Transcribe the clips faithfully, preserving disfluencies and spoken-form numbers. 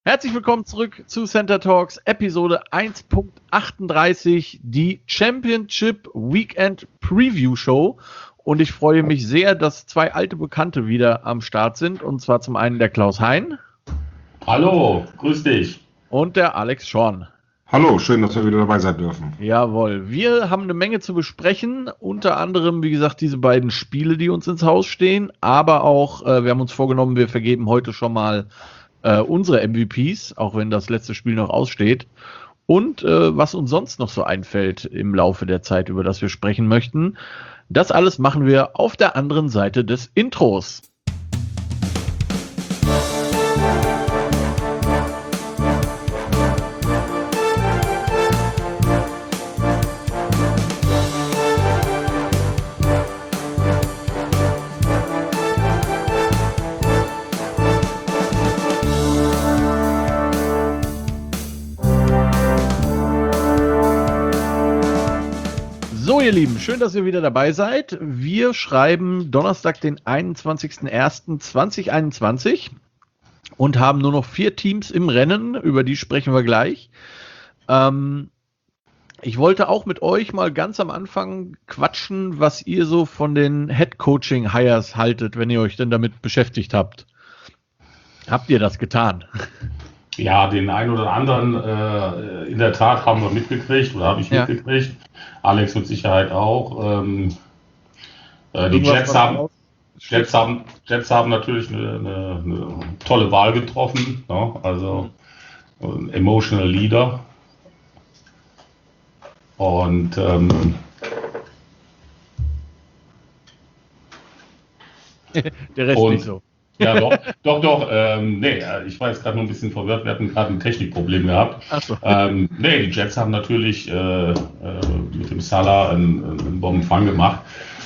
Herzlich willkommen zurück zu Center Talks, Episode eins Punkt achtunddreißig, die Championship Weekend Preview Show. Und ich freue mich sehr, dass zwei alte Bekannte wieder am Start sind. Und zwar zum einen der Klaus Hein. Hallo, grüß dich. Und der Alex Schorn. Hallo, schön, dass wir wieder dabei sein dürfen. Jawohl, wir haben eine Menge zu besprechen. Unter anderem, wie gesagt, diese beiden Spiele, die uns ins Haus stehen. Aber auch, äh, wir haben uns vorgenommen, wir vergeben heute schon mal Äh, unsere M V Ps, auch wenn das letzte Spiel noch aussteht. Und äh, was uns sonst noch so einfällt im Laufe der Zeit, über das wir sprechen möchten. Das alles machen wir auf der anderen Seite des Intros. So, ihr Lieben, schön, dass ihr wieder dabei seid. Wir schreiben Donnerstag, den einundzwanzigsten ersten zweitausendeinundzwanzig und haben nur noch vier Teams im Rennen, über die sprechen wir gleich. Ähm, ich wollte auch mit euch mal ganz am Anfang quatschen, was ihr so von den Head-Coaching-Hires haltet, wenn ihr euch denn damit beschäftigt habt. Habt ihr das getan? Ja, den einen oder anderen äh, in der Tat haben wir mitgekriegt oder habe ich Ja. mitgekriegt. Alex mit Sicherheit auch. Ähm, äh, die Jets haben, Jets, haben, Jets haben natürlich eine, eine, eine tolle Wahl getroffen. Ne? Also ein emotional Leader. Und ähm, Der Rest Und- nicht so. ja, doch, doch, doch. Ähm, nee, ich war jetzt gerade nur ein bisschen verwirrt. Wir hatten gerade ein Technikproblem gehabt. Ach so. Ähm, nee, die Jets haben natürlich äh, äh, mit dem Salah einen, einen Bombenfang gemacht.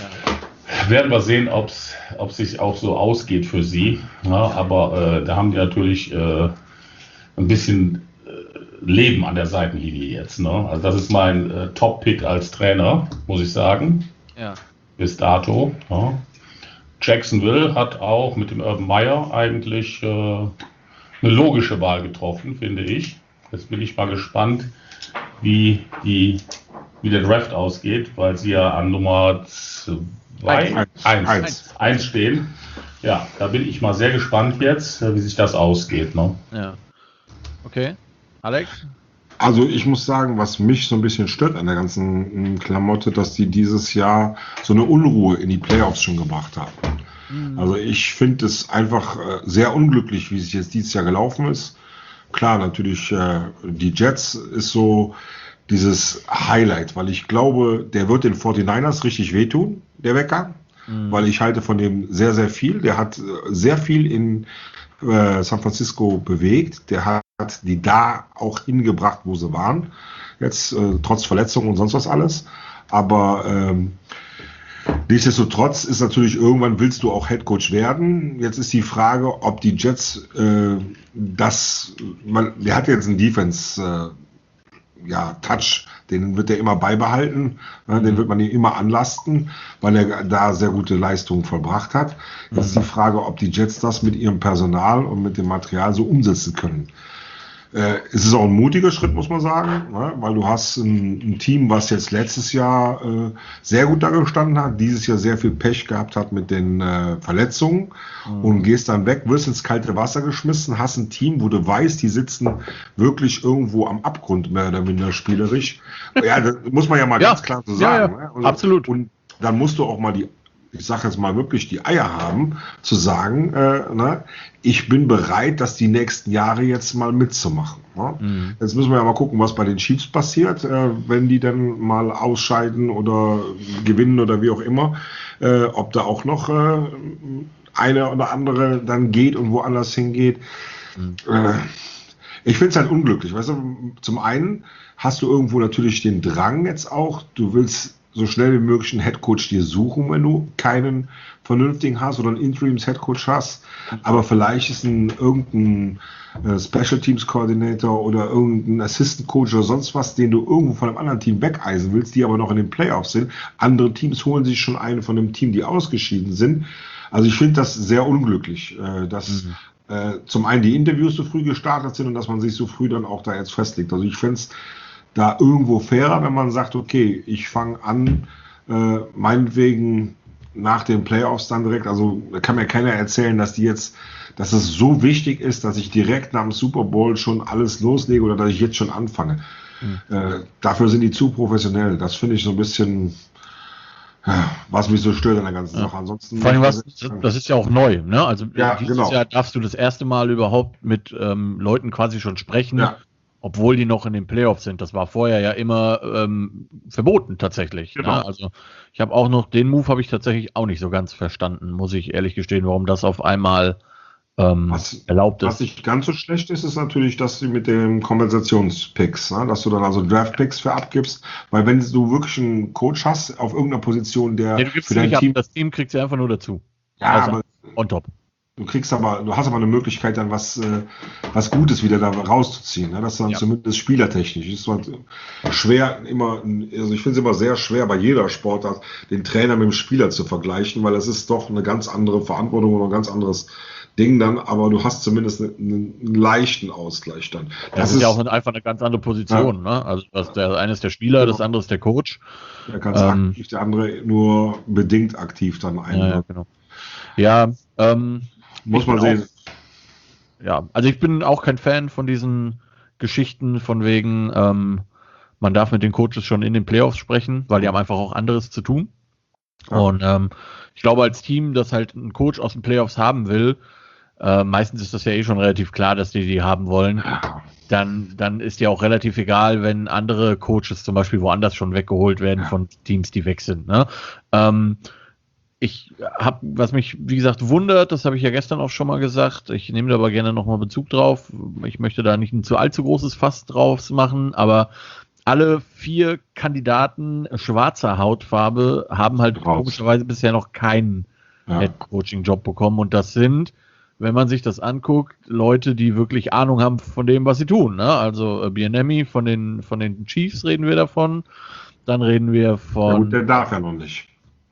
Ja. Werden wir sehen, ob es sich auch so ausgeht für sie. Ja, aber äh, da haben die natürlich äh, ein bisschen äh, Leben an der Seitenlinie jetzt. Ne? Also das ist mein äh, Top-Pick als Trainer, muss ich sagen, Ja. bis dato. Ja. Jacksonville hat auch mit dem Urban Meyer eigentlich äh, eine logische Wahl getroffen, finde ich. Jetzt bin ich mal gespannt, wie, die, wie der Draft ausgeht, weil sie ja an Nummer zwei, Eins. eins, Eins. eins stehen. Ja, da bin ich mal sehr gespannt jetzt, wie sich das ausgeht. Ne? Ja. Okay. Alex? Also ich muss sagen, was mich so ein bisschen stört an der ganzen m, Klamotte, dass die dieses Jahr so eine Unruhe in die Playoffs schon gebracht haben. Also ich finde es einfach äh, sehr unglücklich, wie es jetzt dieses Jahr gelaufen ist. Klar, natürlich äh, die Jets ist so dieses Highlight, weil ich glaube, der wird den forty-niners richtig wehtun, der Weggang, weil ich halte von dem sehr, sehr viel. Der hat äh, sehr viel in äh, San Francisco bewegt. Der hat die da auch hingebracht, wo sie waren. Jetzt äh, trotz Verletzungen und sonst was alles. Aber ähm, nichtsdestotrotz ist natürlich, irgendwann willst du auch Headcoach werden. Jetzt ist die Frage, ob die Jets äh, das, man, der hat jetzt einen Defense äh, ja, Touch, den wird er immer beibehalten, ne, den wird man ihm immer anlasten, weil er da sehr gute Leistungen vollbracht hat. Jetzt ist die Frage, ob die Jets das mit ihrem Personal und mit dem Material so umsetzen können. Äh, es ist auch ein mutiger Schritt, muss man sagen, ne? Weil du hast ein, ein Team, was jetzt letztes Jahr äh, sehr gut da gestanden hat, dieses Jahr sehr viel Pech gehabt hat mit den äh, Verletzungen und gehst dann weg, wirst ins kalte Wasser geschmissen, hast ein Team, wo du weißt, die sitzen wirklich irgendwo am Abgrund, mehr oder minder spielerisch. Ja, das muss man ja mal Ja. ganz klar so Ja, sagen. ja. Ne? Und, Absolut. Und dann musst du auch mal die, ich sage jetzt mal wirklich, die Eier haben, zu sagen, äh, ne, ich bin bereit, das die nächsten Jahre jetzt mal mitzumachen. Ne? Mhm. Jetzt müssen wir ja mal gucken, was bei den Chiefs passiert, äh, wenn die dann mal ausscheiden oder gewinnen oder wie auch immer, äh, ob da auch noch äh, eine oder andere dann geht und woanders hingeht. Mhm. Äh, ich finde es halt unglücklich. Weißt du, zum einen hast du irgendwo natürlich den Drang jetzt auch, du willst so schnell wie möglich einen Headcoach dir suchen, wenn du keinen vernünftigen hast oder einen Interims-Headcoach hast. Aber vielleicht ist ein irgendein äh, Special Teams Coordinator oder irgendein Assistant Coach oder sonst was, den du irgendwo von einem anderen Team wegeisen willst, die aber noch in den Playoffs sind. Andere Teams holen sich schon einen von einem Team, die ausgeschieden sind. Also ich finde das sehr unglücklich, äh, dass Mhm. äh, zum einen die Interviews so früh gestartet sind und dass man sich so früh dann auch da jetzt festlegt. Also ich finde es da irgendwo fairer, wenn man sagt, okay, ich fange an, äh, meinetwegen nach den Playoffs dann direkt, also da kann mir keiner erzählen, dass die jetzt, dass es so wichtig ist, dass ich direkt nach dem Super Bowl schon alles loslege oder dass ich jetzt schon anfange. Mhm. Äh, dafür sind die zu professionell. Das finde ich so ein bisschen, was mich so stört an der ganzen ja. Sache. Ansonsten vor allem, was, das ist ja auch neu, ne? Also ja, dieses genau. Jahr darfst du das erste Mal überhaupt mit ähm, Leuten quasi schon sprechen, ja. obwohl die noch in den Playoffs sind. Das war vorher ja immer ähm, verboten tatsächlich. Genau. Ne? Also ich habe auch noch, den Move habe ich tatsächlich auch nicht so ganz verstanden, muss ich ehrlich gestehen, warum das auf einmal ähm, was, erlaubt ist. Was nicht ganz so schlecht ist, ist natürlich, dass du mit den Kompensationspicks, ne, dass du dann also Draftpicks für abgibst, weil wenn du wirklich einen Coach hast auf irgendeiner Position, der nee, du gibst für dein nicht Team... Ab, das Team kriegt sie einfach nur dazu. Ja, also aber... On top. Du kriegst aber, du hast aber eine Möglichkeit, dann was, äh, was Gutes wieder da rauszuziehen. Ne? Das ist dann ja. zumindest spielertechnisch. Ist halt schwer immer, also ich finde es immer sehr schwer bei jeder Sportart, den Trainer mit dem Spieler zu vergleichen, weil es ist doch eine ganz andere Verantwortung oder ein ganz anderes Ding dann, aber du hast zumindest einen, einen leichten Ausgleich dann. Das, das ist ja auch einfach eine ganz andere Position. Ja. Ne? Also das, der eine ist der Spieler, genau. Das andere ist der Coach. Der ganz ähm, aktiv, der andere nur bedingt aktiv dann ein. Ja, ja, genau. Ja, ähm, muss man sehen. Auch, ja, also ich bin auch kein Fan von diesen Geschichten von wegen, ähm, man darf mit den Coaches schon in den Playoffs sprechen, weil die haben einfach auch anderes zu tun. Ja. Und ähm, ich glaube, als Team, das halt einen Coach aus den Playoffs haben will, äh, meistens ist das ja eh schon relativ klar, dass die die haben wollen, dann, dann ist ja auch relativ egal, wenn andere Coaches zum Beispiel woanders schon weggeholt werden ja. von Teams, die weg sind. Ne? Ähm, Ich habe, was mich, wie gesagt, wundert, das habe ich ja gestern auch schon mal gesagt, ich nehme da aber gerne nochmal Bezug drauf, ich möchte da nicht ein zu allzu großes Fass draus machen, aber alle vier Kandidaten schwarzer Hautfarbe haben halt Raus. komischerweise bisher noch keinen ja. Head-Coaching-Job bekommen und das sind, wenn man sich das anguckt, Leute, die wirklich Ahnung haben von dem, was sie tun. Ne? Also Bieniemy von den, von den Chiefs reden wir davon, dann reden wir von... Ja gut, der darf ja noch nicht.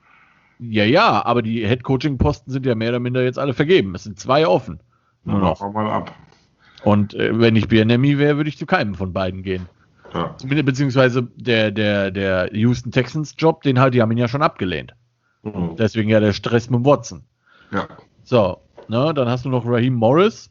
Ja, ja, aber die Head-Coaching-Posten sind ja mehr oder minder jetzt alle vergeben. Es sind zwei offen. Nur noch. Mal ab. Und äh, wenn ich Bieniemy wäre, würde ich zu keinem von beiden gehen. Ja. Beziehungsweise der, der, der Houston Texans-Job, den halt, die haben ihn ja schon abgelehnt. Mhm. Deswegen ja der Stress mit Watson. Ja. So, ne, dann hast du noch Raheem Morris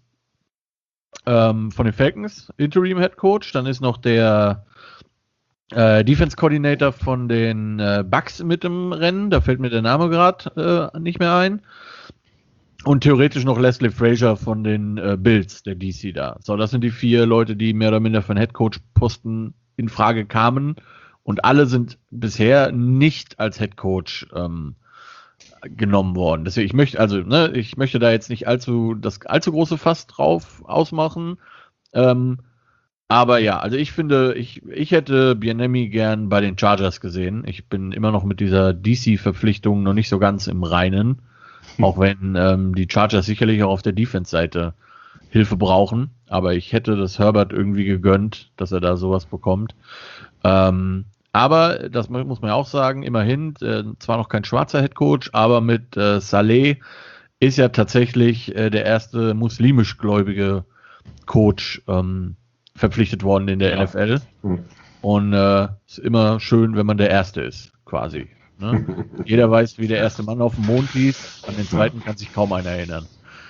ähm, von den Falcons, Interim-Head-Coach. Dann ist noch der Äh, Defense Coordinator von den äh, Bucks mit im Rennen, da fällt mir der Name gerade äh, nicht mehr ein. Und theoretisch noch Leslie Frazier von den äh, Bills, der D C da. So, das sind die vier Leute, die mehr oder minder für einen Headcoach-Posten in Frage kamen. Und alle sind bisher nicht als Headcoach ähm, genommen worden. Deswegen, ich möchte, also, ne, ich möchte da jetzt nicht allzu das allzu große Fass drauf ausmachen. Ähm, Aber ja, also ich finde, ich, ich hätte Bieniemy gern bei den Chargers gesehen. Ich bin immer noch mit dieser D C-Verpflichtung noch nicht so ganz im Reinen. Hm. Auch wenn ähm, die Chargers sicherlich auch auf der Defense-Seite Hilfe brauchen. Aber ich hätte das Herbert irgendwie gegönnt, dass er da sowas bekommt. Ähm, aber, das muss man ja auch sagen, immerhin, äh, zwar noch kein schwarzer Headcoach, aber mit äh, Saleh ist ja tatsächlich äh, der erste muslimisch-gläubige Coach ähm, verpflichtet worden in der ja. N F L. Mhm. Und äh, ist immer schön, wenn man der Erste ist, quasi. Ne? Jeder weiß, wie der erste Mann auf dem Mond hieß. An den zweiten kann sich kaum einer erinnern.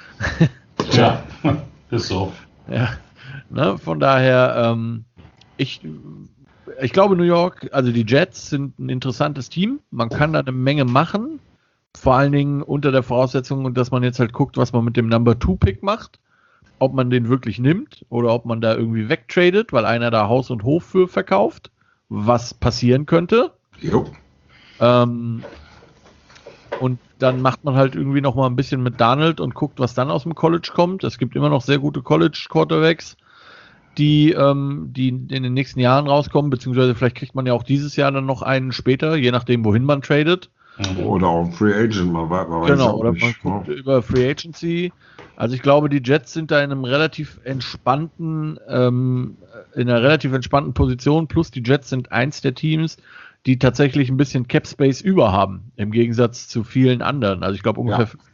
Tja, ist so. Ja. Ne? Von daher, ähm, ich, ich glaube, New York, also die Jets sind ein interessantes Team. Man kann da eine Menge machen. Vor allen Dingen unter der Voraussetzung, dass man jetzt halt guckt, was man mit dem Number Two Pick macht. Ob man den wirklich nimmt oder ob man da irgendwie wegtradet, weil einer da Haus und Hof für verkauft, was passieren könnte. Jo. Ähm, und dann macht man halt irgendwie noch mal ein bisschen mit Darnold und guckt, was dann aus dem College kommt. Es gibt immer noch sehr gute College-Quarterbacks, die, ähm, die in den nächsten Jahren rauskommen, beziehungsweise vielleicht kriegt man ja auch dieses Jahr dann noch einen später, je nachdem, wohin man tradet. Oder auch Free Agent, man weiß, man genau, oder man nicht, guckt ne? über Free Agency. Also ich glaube, die Jets sind da in einem relativ entspannten, ähm, in einer relativ entspannten Position, plus die Jets sind eins der Teams, die tatsächlich ein bisschen Cap Space über haben, im Gegensatz zu vielen anderen. Also ich glaube ungefähr, ja.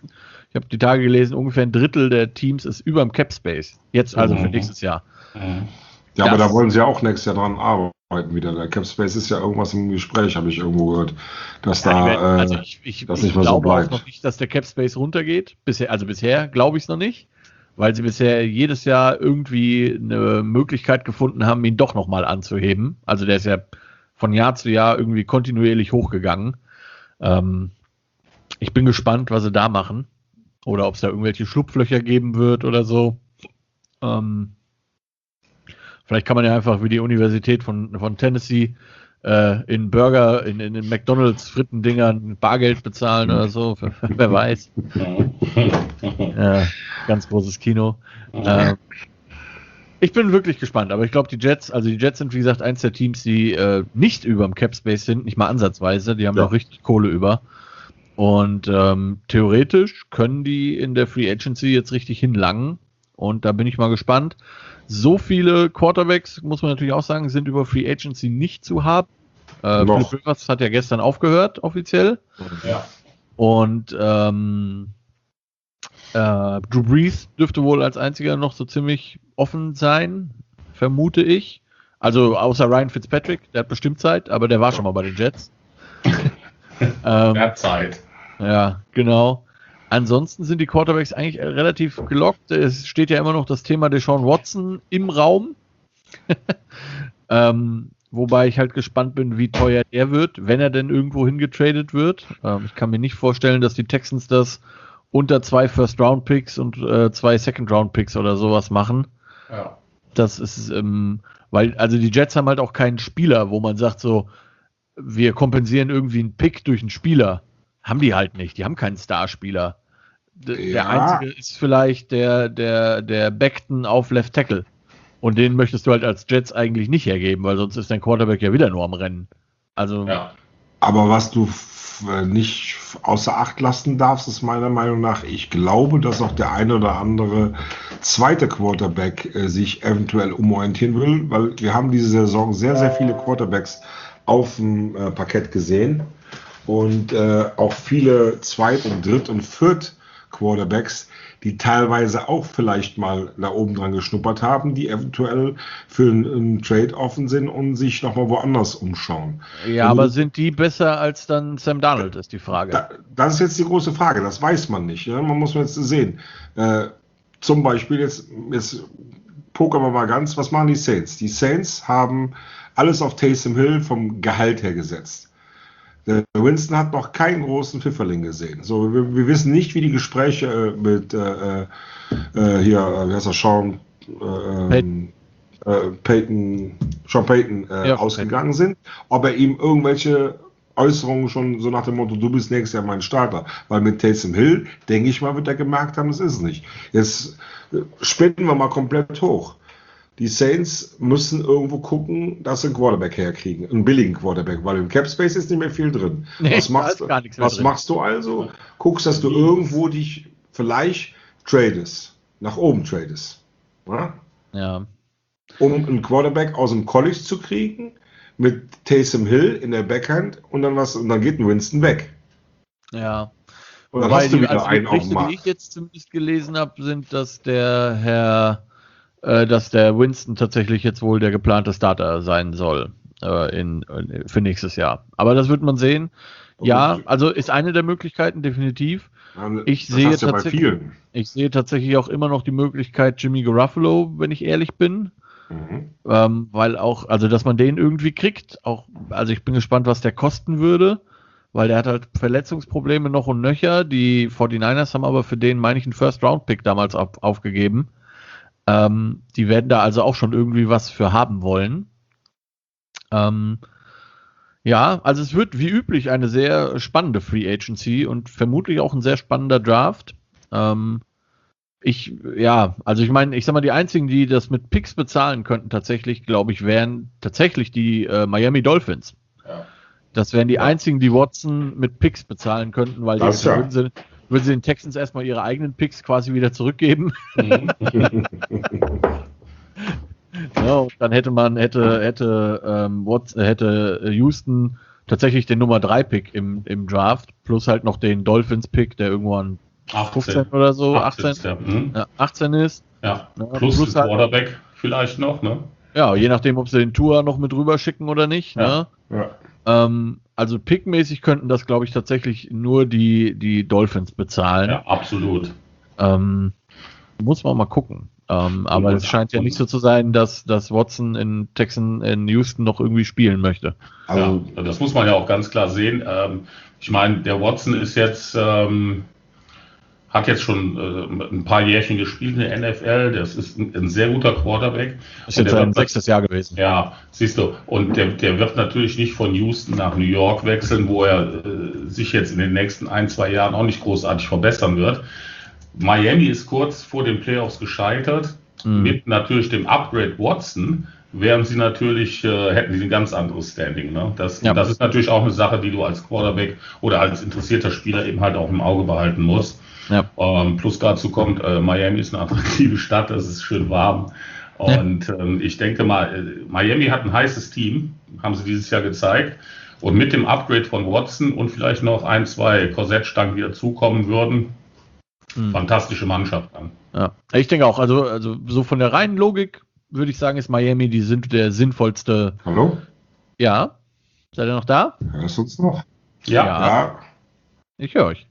Ich habe die Tage gelesen, ungefähr ein Drittel der Teams ist über dem Cap Space. Jetzt also Mhm. für nächstes Jahr. Mhm. Ja, aber Das- da wollen sie ja auch nächstes Jahr dran arbeiten wieder. Der Cap Space ist ja irgendwas im Gespräch, habe ich irgendwo gehört, dass Ja, die da werden- also äh, ich, ich, das ich nicht mehr so glaube auch bleibt. noch nicht, dass der Cap Space runtergeht. Bisher, also bisher glaube ich es noch nicht, weil sie bisher jedes Jahr irgendwie eine Möglichkeit gefunden haben, ihn doch nochmal anzuheben. Also der ist ja von Jahr zu Jahr irgendwie kontinuierlich hochgegangen. Ähm, ich bin gespannt, was sie da machen. Oder ob es da irgendwelche Schlupflöcher geben wird oder so. Ähm, vielleicht kann man ja einfach wie die Universität von, von Tennessee äh, in Burger, in, in den McDonalds Frittendingern Bargeld bezahlen oder so. Wer weiß. Ja, ganz großes Kino. Ähm, ich bin wirklich gespannt, aber ich glaube, die Jets, also die Jets sind wie gesagt eins der Teams, die äh, nicht über dem Cap Space sind, nicht mal ansatzweise. Die haben Ja. noch richtig Kohle über. Und ähm, theoretisch können die in der Free Agency jetzt richtig hinlangen. Und da bin ich mal gespannt. So viele Quarterbacks, muss man natürlich auch sagen, sind über Free Agency nicht zu haben. Äh, Noch. Philip Rivers hat ja gestern aufgehört, offiziell. Ja. Und ähm, äh, Drew Brees dürfte wohl als einziger noch so ziemlich offen sein, vermute ich. Also außer Ryan Fitzpatrick, der hat bestimmt Zeit, aber der war schon mal bei den Jets. ähm, Er hat Zeit. ja, genau. Ansonsten sind die Quarterbacks eigentlich relativ gelockt. Es steht ja immer noch das Thema Deshaun Watson im Raum. ähm, wobei ich halt gespannt bin, wie teuer er wird, wenn er denn irgendwo hingetradet wird. Ähm, ich kann mir nicht vorstellen, dass die Texans das unter zwei First-Round-Picks und äh, zwei Second-Round-Picks oder sowas machen. Ja. Das ist, ähm, weil, also die Jets haben halt auch keinen Spieler, wo man sagt so, wir kompensieren irgendwie einen Pick durch einen Spieler. Haben die halt nicht. Die haben keinen Starspieler. D- Der Ja. einzige ist vielleicht der, der, der Beckton auf Left Tackle. Und den möchtest du halt als Jets eigentlich nicht hergeben, weil sonst ist dein Quarterback ja wieder nur am Rennen. Also, Ja. Aber was du f- äh, nicht f- außer Acht lassen darfst, ist meiner Meinung nach, ich glaube, dass auch der eine oder andere zweite Quarterback äh, sich eventuell umorientieren will, weil wir haben diese Saison sehr, sehr viele Quarterbacks auf dem äh, Parkett gesehen und äh, auch viele Zweit- und Dritt- und Viert-Quarterbacks, die teilweise auch vielleicht mal da oben dran geschnuppert haben, die eventuell für einen, einen Trade offen sind und sich nochmal woanders umschauen. ja, Wenn aber du- sind die besser als dann Sam Darnold, ist die Frage. Da, das ist jetzt die große Frage, das weiß man nicht. Ja? Man muss jetzt sehen. Äh, zum Beispiel jetzt, jetzt pokern wir mal ganz, was machen die Saints? Die Saints haben alles auf Taysom Hill vom Gehalt her gesetzt. Der Winston hat noch keinen großen Pfifferling gesehen. So, wir, wir wissen nicht, wie die Gespräche äh, mit äh, äh, hier, äh, wie heißt er, Sean äh, Payton. äh, Payton, Sean Payton äh, Ja, ausgegangen sind, ob er ihm irgendwelche Äußerungen schon so nach dem Motto, du bist nächstes Jahr mein Starter. Weil mit Taysom Hill, denke ich mal, wird er gemerkt haben, das ist es nicht. Jetzt äh, spinnen wir mal komplett hoch. Die Saints müssen irgendwo gucken, dass sie einen Quarterback herkriegen. Einen billigen Quarterback, weil im Cap Space ist nicht mehr viel drin. Nee, was da machst, ist gar nichts mehr was drin. machst du also? Guckst, dass du irgendwo dich vielleicht tradest. Nach oben tradest. Ja? Ja. Um einen Quarterback aus dem College zu kriegen, mit Taysom Hill in der Backhand und dann was, und dann geht ein Winston weg. Ja. Und dann Wobei hast du die, wieder also die einen auf dem Berichte, die Markt. ich jetzt zumindest gelesen habe, sind, dass der Herr, äh, dass der Winston tatsächlich jetzt wohl der geplante Starter sein soll äh, in, in, für nächstes Jahr. Aber das wird man sehen. Ja, also ist eine der Möglichkeiten, definitiv. Ich das sehe hast du ja bei tatsächlich- vielen. Ich sehe tatsächlich auch immer noch die Möglichkeit Jimmy Garoppolo, wenn ich ehrlich bin. Mhm. Ähm, weil auch, also dass man den irgendwie kriegt, auch, also ich bin gespannt, was der kosten würde, weil der hat halt Verletzungsprobleme noch und nöcher. Die forty-niners haben aber für den, meine ich, einen First-Round-Pick damals auf, aufgegeben. Ähm, die werden da also auch schon irgendwie was für haben wollen. Ähm, ja, also es wird wie üblich eine sehr spannende Free Agency und vermutlich auch ein sehr spannender Draft. Ähm, ich, ja, also ich meine, ich sag mal, die einzigen, die das mit Picks bezahlen könnten, tatsächlich, glaube ich, wären tatsächlich die äh, Miami Dolphins. Ja. Das wären die Ja. einzigen, die Watson mit Picks bezahlen könnten, weil die, Das ja. würden, sie, würden sie den Texans erstmal ihre eigenen Picks quasi wieder zurückgeben. Mhm. Ja, und dann hätte man, hätte, hätte, ähm, Watson, hätte Houston tatsächlich den Nummer drei Pick im, im Draft, plus halt noch den Dolphins-Pick, der irgendwo an fünfzehn oder so, achtzehn, achtzehn, ja. Hm. ja, achtzehn ist. Ja, Ja, plus, plus ein halt- Quarterback vielleicht noch, ne? Ja, je nachdem, ob sie den Tour noch mit rüber schicken oder nicht. Ja. Ne? Ja. Ähm, also pickmäßig könnten das, glaube ich, tatsächlich nur die, die Dolphins bezahlen. Ja, absolut. Ähm, muss man mal gucken. Ähm, aber Und- es scheint ja und- nicht so zu sein, dass, dass Watson in Texan, in Houston noch irgendwie spielen möchte. Also, ja, das muss man ja auch ganz klar sehen. Ähm, ich meine, der Watson ist jetzt, ähm, hat jetzt schon äh, ein paar Jährchen gespielt in der N F L. Das ist ein, ein sehr guter Quarterback. Ist Und jetzt der sein wird- sechstes Jahr gewesen. Ja, siehst du. Und der, der wird natürlich nicht von Houston nach New York wechseln, wo er äh, sich jetzt in den nächsten ein, zwei Jahren auch nicht großartig verbessern wird. Miami ist kurz vor den Playoffs gescheitert. Mhm. Mit natürlich dem Upgrade Watson wären sie natürlich, äh, hätten sie ein ganz anderes Standing. Ne? Das, Ja. das ist natürlich auch eine Sache, die du als Quarterback oder als interessierter Spieler eben halt auch im Auge behalten musst. Ja. Ähm, plus dazu kommt, äh, Miami ist eine attraktive Stadt, es ist schön warm. Und ähm, ich denke mal, äh, Miami hat ein heißes Team, haben sie dieses Jahr gezeigt. Und mit dem Upgrade von Watson und vielleicht noch ein, zwei Korsettstangen, die dazukommen würden, Mhm. fantastische Mannschaft dann. Ja. Ich denke auch, also, also so von der reinen Logik würde ich sagen, ist Miami die sind der sinnvollste. hallo? Ja. Seid ihr noch da? Hörst du uns noch? Ja, Ja. Ja. Ich höre euch.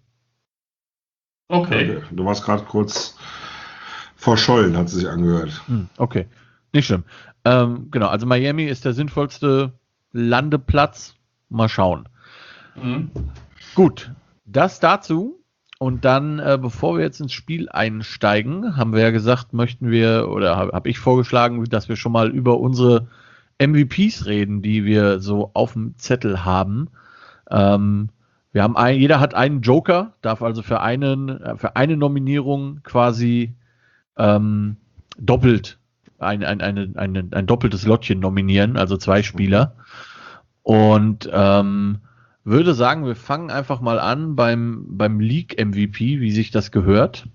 okay. Okay. Du warst gerade kurz verschollen, hat sie sich angehört. Hm, okay. Nicht schlimm. Ähm, genau, also Miami ist der sinnvollste Landeplatz. Mal schauen. Mhm. Gut, das dazu. Und dann, äh, bevor wir jetzt ins Spiel einsteigen, haben wir ja gesagt, möchten wir, oder habe hab ich vorgeschlagen, dass wir schon mal über unsere M V Ps reden, die wir so auf dem Zettel haben. Ähm, wir haben ein, jeder hat einen Joker, darf also für einen, äh, für eine Nominierung quasi ähm, doppelt ein, ein, eine, eine, ein doppeltes Lottchen nominieren, also zwei Spieler. Und ähm, würde sagen, wir fangen einfach mal an beim, beim League-M V P, wie sich das gehört.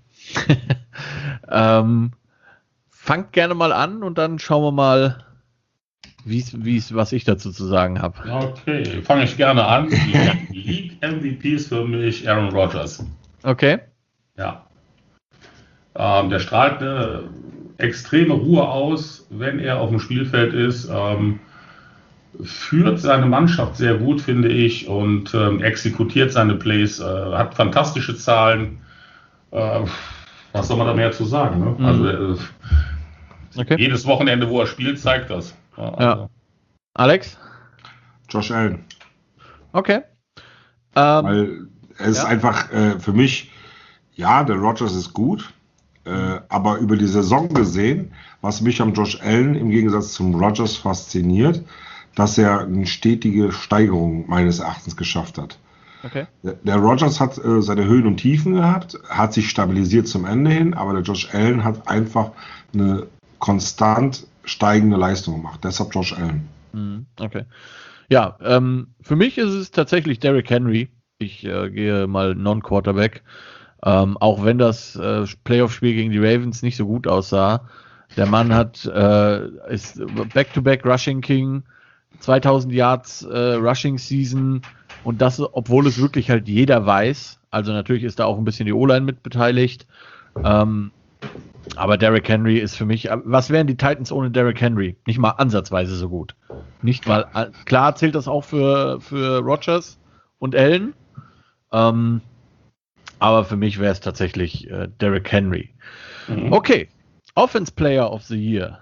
ähm, fangt gerne mal an und dann schauen wir mal, wie's, wie's, was ich dazu zu sagen habe. Okay, fange ich gerne an. Die League M V P ist für mich Aaron Rodgers. Okay. Ja. Ähm, der strahlt eine extreme Ruhe aus, wenn er auf dem Spielfeld ist. Ähm, führt seine Mannschaft sehr gut, finde ich, und ähm, exekutiert seine Plays, äh, hat fantastische Zahlen. Äh, was soll man da mehr zu sagen? Ne? Mhm. Also äh, Okay. jedes Wochenende, wo er spielt, zeigt das. Ja, also, Ja. Alex? Josh Allen. Okay. Ähm, Weil es ist ja. einfach äh, für mich, ja, der Rodgers ist gut, äh, aber über die Saison gesehen, was mich am Josh Allen im Gegensatz zum Rodgers fasziniert, dass er eine stetige Steigerung meines Erachtens geschafft hat. okay. Der, der Rodgers hat äh, seine Höhen und Tiefen gehabt, hat sich stabilisiert zum Ende hin, aber der Josh Allen hat einfach eine konstant steigende Leistung gemacht. Deshalb Josh Allen. Mhm, okay. Ja, ähm, für mich ist es tatsächlich Derrick Henry. Ich äh, gehe mal Non-Quarterback. Ähm, auch wenn das äh, Playoff-Spiel gegen die Ravens nicht so gut aussah. Der Mann hat äh, ist Back-to-Back Rushing King, zweitausend Yards äh, Rushing Season und das, obwohl es wirklich halt jeder weiß. Also natürlich ist da auch ein bisschen die O-Line mit beteiligt. Ähm, aber Derrick Henry ist für mich, was wären die Titans ohne Derrick Henry? Nicht mal ansatzweise so gut. Nicht mal, klar zählt das auch für, für Rodgers und Allen. Ähm, aber für mich wäre es tatsächlich äh, Derrick Henry. mhm. Okay, Offense Player of the Year.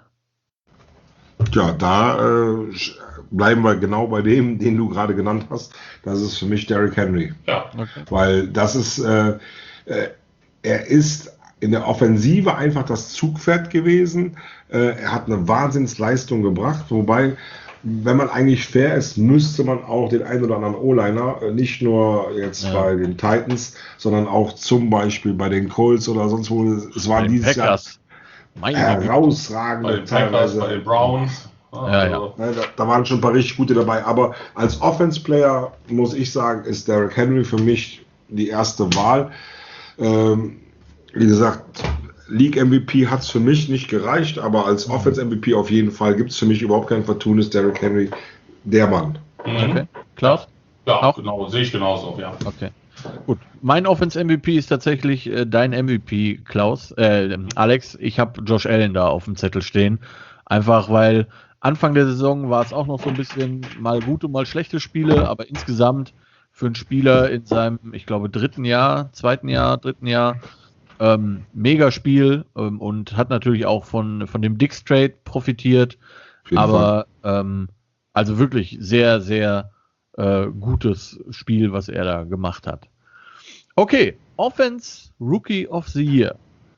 Ja, da äh, bleiben wir genau bei dem, den du gerade genannt hast. Das ist für mich Derrick Henry. Ja. Okay. Weil das ist, äh, äh, er ist in der Offensive einfach das Zugpferd gewesen. Äh, er hat eine Wahnsinnsleistung gebracht, wobei, wenn man eigentlich fair ist, müsste man auch den einen oder anderen O-Liner, äh, nicht nur jetzt Ja. bei den Titans, sondern auch zum Beispiel bei den Colts oder sonst wo. Es war Bei den dieses Packers. Jahr Meine Güte. herausragende Bei den Packers, teilweise. bei den Browns. Ja, ja. Ne, da, da waren schon ein paar richtig gute dabei, aber als Offense-Player muss ich sagen, ist Derrick Henry für mich die erste Wahl. Ähm, wie gesagt, League-M V P hat es für mich nicht gereicht, aber als Offense-M V P auf jeden Fall gibt es für mich überhaupt kein Vertunes. Derrick Henry, der Mann. Mhm. Okay. Klaus? Ja, Auch? genau, sehe ich genauso, ja. Okay. Gut, mein Offense-M V P ist tatsächlich äh, dein M V P, Klaus, äh, Alex. Ich habe Josh Allen da auf dem Zettel stehen. Einfach weil Anfang der Saison war es auch noch so ein bisschen mal gute, mal schlechte Spiele, aber insgesamt für einen Spieler in seinem, ich glaube, dritten Jahr, zweiten Jahr, dritten Jahr, ähm, Megaspiel ähm, und hat natürlich auch von, von dem Dix-Trade profitiert. Aber ähm, also wirklich sehr, sehr äh, gutes Spiel, was er da gemacht hat. Okay, Offense Rookie of the Year.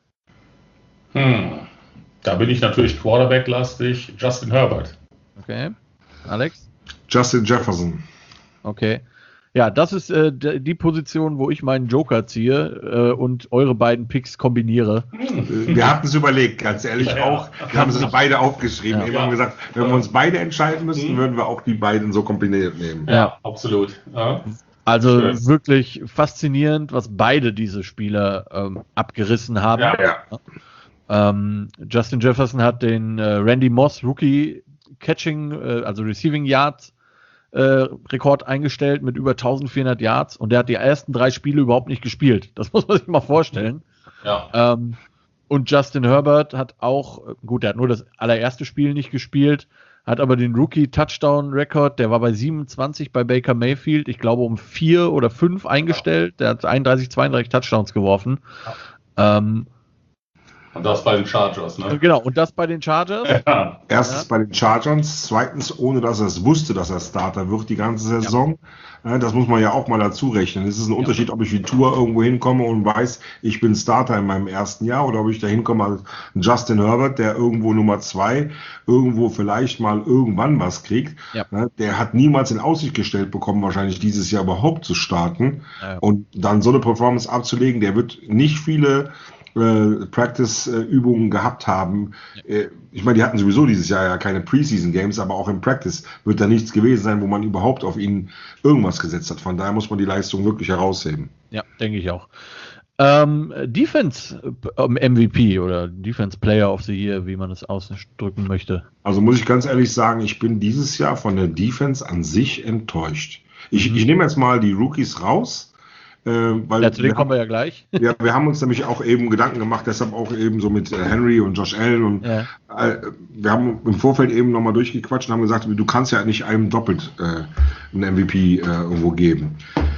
Hm. Da bin ich natürlich Quarterback-lastig. Justin Herbert. Okay, Alex? Justin Jefferson. Okay. Ja, das ist äh, die Position, wo ich meinen Joker ziehe äh, und eure beiden Picks kombiniere. Wir hatten es überlegt, ganz ehrlich Ja, auch. Wir haben es beide aufgeschrieben. Ja. Wir haben gesagt, wenn wir uns beide entscheiden müssten, Mhm. würden wir auch die beiden so kombiniert nehmen. Ja, Ja. absolut. Ja. Also Schön. wirklich faszinierend, was beide diese Spieler ähm, abgerissen haben. Ja. Ja. Ähm, Justin Jefferson hat den äh, Randy Moss Rookie Catching, äh, also Receiving Yards äh, Rekord eingestellt mit über eintausendvierhundert Yards und der hat die ersten drei Spiele überhaupt nicht gespielt. Das muss man sich mal vorstellen. Ja. Ähm, und Justin Herbert hat auch, gut, der hat nur das allererste Spiel nicht gespielt, hat aber den Rookie-Touchdown-Rekord, der war bei siebenundzwanzig bei Baker Mayfield, ich glaube um vier oder fünf eingestellt. Der hat einunddreißig, zweiunddreißig Touchdowns geworfen. Ähm, Und das bei den Chargers, ne? genau, und das bei den Chargers. Ja. Erstens Ja. bei den Chargers, zweitens ohne dass er es wusste, dass er Starter wird die ganze Saison. Ja, das muss man ja auch mal dazu rechnen. Es ist ein Unterschied, ob ich wie Tour irgendwo hinkomme und weiß, ich bin Starter in meinem ersten Jahr oder ob ich da hinkomme als Justin Herbert, der irgendwo Nummer zwei, irgendwo vielleicht mal irgendwann was kriegt. Ja. Ja, der hat niemals in Aussicht gestellt bekommen, wahrscheinlich dieses Jahr überhaupt zu starten. Ja. Und dann so eine Performance abzulegen, der wird nicht viele äh, Practice-Übungen gehabt haben. Äh, ich meine, die hatten sowieso dieses Jahr ja keine Preseason-Games, aber auch im Practice wird da nichts gewesen sein, wo man überhaupt auf ihn irgendwas gesetzt hat. Von daher muss man die Leistung wirklich herausheben. Ja, denke ich auch. Ähm, Defense ähm, M V P oder Defense Player of the Year, wie man es ausdrücken möchte. Also muss ich ganz ehrlich sagen, ich bin dieses Jahr von der Defense an sich enttäuscht. Ich, Mhm. ich nehme jetzt mal die Rookies raus. Äh, weil Ja, zu denen wir kommen wir ja gleich. Ja, wir haben uns nämlich auch eben Gedanken gemacht, deshalb auch eben so mit äh, Henry und Josh Allen und Ja. äh, wir haben im Vorfeld eben nochmal durchgequatscht und haben gesagt, du kannst ja nicht einem doppelt äh, einen M V P äh, irgendwo geben.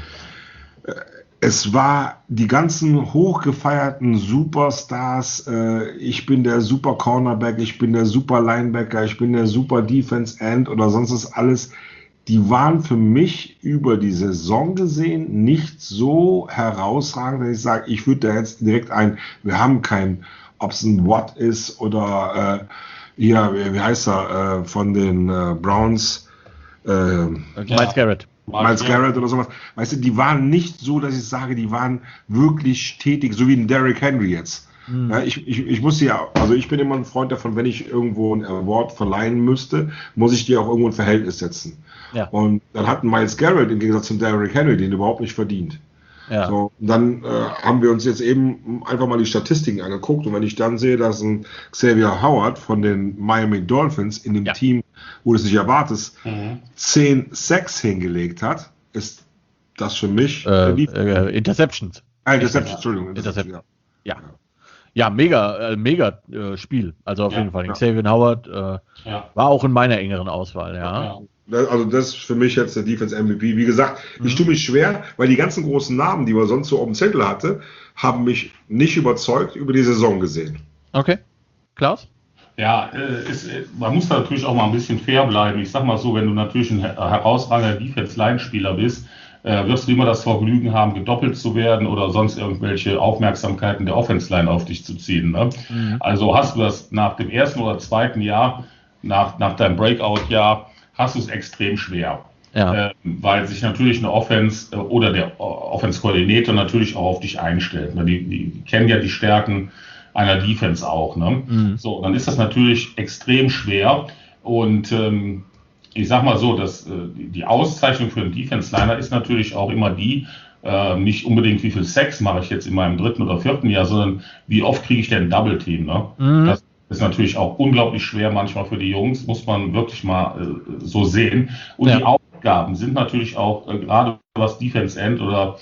Äh, es war die ganzen hochgefeierten Superstars, äh, ich bin der Super Cornerback, ich bin der Super Linebacker, ich bin der Super Defense End oder sonst ist alles. Die waren für mich über die Saison gesehen nicht so herausragend, dass ich sage, ich würde da jetzt direkt ein, wir haben kein, ob es ein Watt ist oder äh, hier, wie, wie heißt er, äh, von den äh, Browns, äh, Miles Garrett. Miles Garrett oder sowas. Weißt du, die waren nicht so, dass ich sage, die waren wirklich stetig, so wie ein Derrick Henry jetzt. Mhm. Ja, ich, ich, ich muss ja, also ich bin immer ein Freund davon, wenn ich irgendwo ein Award verleihen müsste, muss ich die auch irgendwo in Verhältnis setzen. Ja. Und dann hat Miles Garrett im Gegensatz zum Derrick Henry den überhaupt nicht verdient. Ja. So, und dann äh, haben wir uns jetzt eben einfach mal die Statistiken angeguckt und wenn ich dann sehe, dass ein Xavier Howard von den Miami Dolphins in dem Ja. Team, wo du es nicht erwartest, Mhm. zehn Sacks hingelegt hat, ist das für mich Äh, die äh, Interceptions. Ah, Interception, Entschuldigung. Interception. Ja. Ja. Ja, mega, äh, mega äh, Spiel. Also auf Ja, jeden Fall. ja. Xavier Howard äh, Ja. war auch in meiner engeren Auswahl, ja. Ja. Das, also das ist für mich jetzt der Defense M V P. Wie gesagt, ich Mhm. tue mich schwer, weil die ganzen großen Namen, die man sonst so auf dem Zettel hatte, haben mich nicht überzeugt über die Saison gesehen. Okay. Klaus? Ja, äh, ist, äh, man muss da natürlich auch mal ein bisschen fair bleiben. Ich sag mal so, wenn du natürlich ein her- herausragender Defense-Line-Spieler bist, äh, wirst du immer das Vergnügen haben, gedoppelt zu werden oder sonst irgendwelche Aufmerksamkeiten der Offense-Line auf dich zu ziehen. Ne? Mhm. Also hast du das nach dem ersten oder zweiten Jahr, nach, nach deinem Breakout-Jahr, hast du es extrem schwer. Ja. Äh, weil sich natürlich eine Offense äh, oder der äh, Offense-Koordinator natürlich auch auf dich einstellt. Ne? Die, die, die kennen ja die Stärken einer Defense auch. Ne? Mhm. So, dann ist das natürlich extrem schwer. Und ähm, ich sag mal so, dass äh, die die Auszeichnung für einen Defense-Liner ist natürlich auch immer die, äh, nicht unbedingt wie viel Sex mache ich jetzt in meinem dritten oder vierten Jahr, sondern wie oft kriege ich denn ein Double-Team. Ne? Mhm. Das ist natürlich auch unglaublich schwer manchmal für die Jungs, muss man wirklich mal äh, so sehen. Und Ja. die Aufgaben sind natürlich auch, äh, gerade was Defense End oder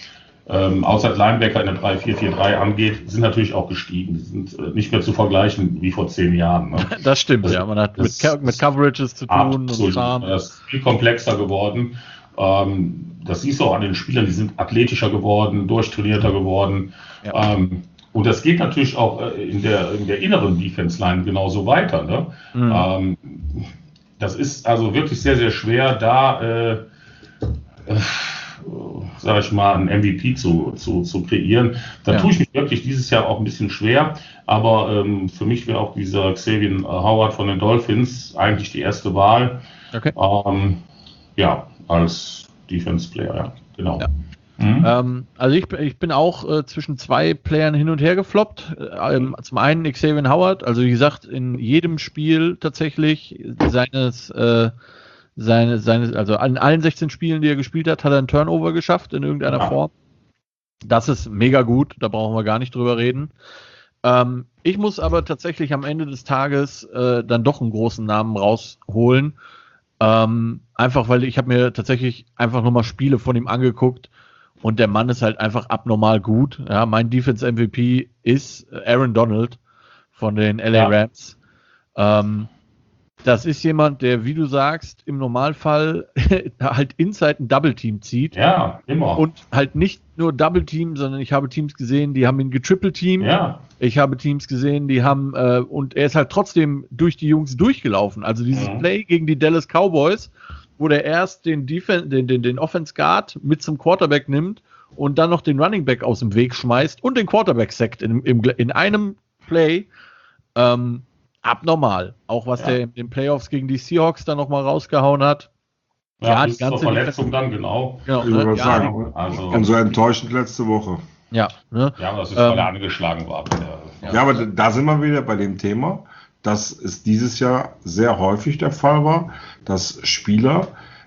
ähm, außer Linebacker in der drei vier vier drei angeht, sind natürlich auch gestiegen. Die sind äh, nicht mehr zu vergleichen wie vor zehn Jahren. Ne? Das stimmt, das, ja. Man hat das, mit, mit Coverages zu tun. Absolut. Und das ist viel komplexer geworden. Ähm, das siehst du auch an den Spielern, die sind athletischer geworden, durchtrainierter geworden. Ja. Ähm, und das geht natürlich auch äh, in, der, in der inneren Defense-Line genauso weiter. Ne? Mhm. Ähm, das ist also wirklich sehr, sehr schwer, da, äh, äh, sag ich mal, einen M V P zu, zu, zu kreieren. Da ja. tue ich mich wirklich dieses Jahr auch ein bisschen schwer. Aber ähm, für mich wäre auch dieser Xavier Howard von den Dolphins eigentlich die erste Wahl. Okay. Ähm, ja, als Defense-Player, ja, genau. Ja. Mhm. Ähm, also ich, ich bin auch äh, zwischen zwei Playern hin und her gefloppt. Ähm, zum einen Xavier Howard, also wie gesagt, in jedem Spiel tatsächlich seines, äh, seine, seines, also an allen sechzehn Spielen, die er gespielt hat, hat er einen Turnover geschafft in irgendeiner ja. Form. Das ist mega gut, da brauchen wir gar nicht drüber reden. Ähm, ich muss aber tatsächlich am Ende des Tages äh, dann doch einen großen Namen rausholen. Ähm, einfach, weil ich habe mir tatsächlich einfach nochmal Spiele von ihm angeguckt und der Mann ist halt einfach abnormal gut. Ja, mein Defense-M V P ist Aaron Donald von den L A ja. Rams. Ähm, das ist jemand, der, wie du sagst, im Normalfall halt inside ein Double-Team zieht. Ja, immer. Und halt nicht nur Double-Team, sondern ich habe Teams gesehen, die haben ihn getriple-team. Ja. Ich habe Teams gesehen, die haben, äh, und er ist halt trotzdem durch die Jungs durchgelaufen. Also dieses mhm. Play gegen die Dallas Cowboys, wo der erst den, Defen- den, den, den Offense Guard mit zum Quarterback nimmt und dann noch den Running Back aus dem Weg schmeißt und den Quarterback sackt in, im, in einem Play. Ähm, abnormal. Auch was ja. der in den Playoffs gegen die Seahawks dann nochmal rausgehauen hat. Ja, ja die ganze Verletzung dann, genau. genau ich ne? ja, sagen, also, und so enttäuschend letzte Woche. Ja, ne? Ja, das ist, weil ähm, er angeschlagen war. Ja, ja, aber da sind wir wieder bei dem Thema, dass es dieses Jahr sehr häufig der Fall war, dass Spieler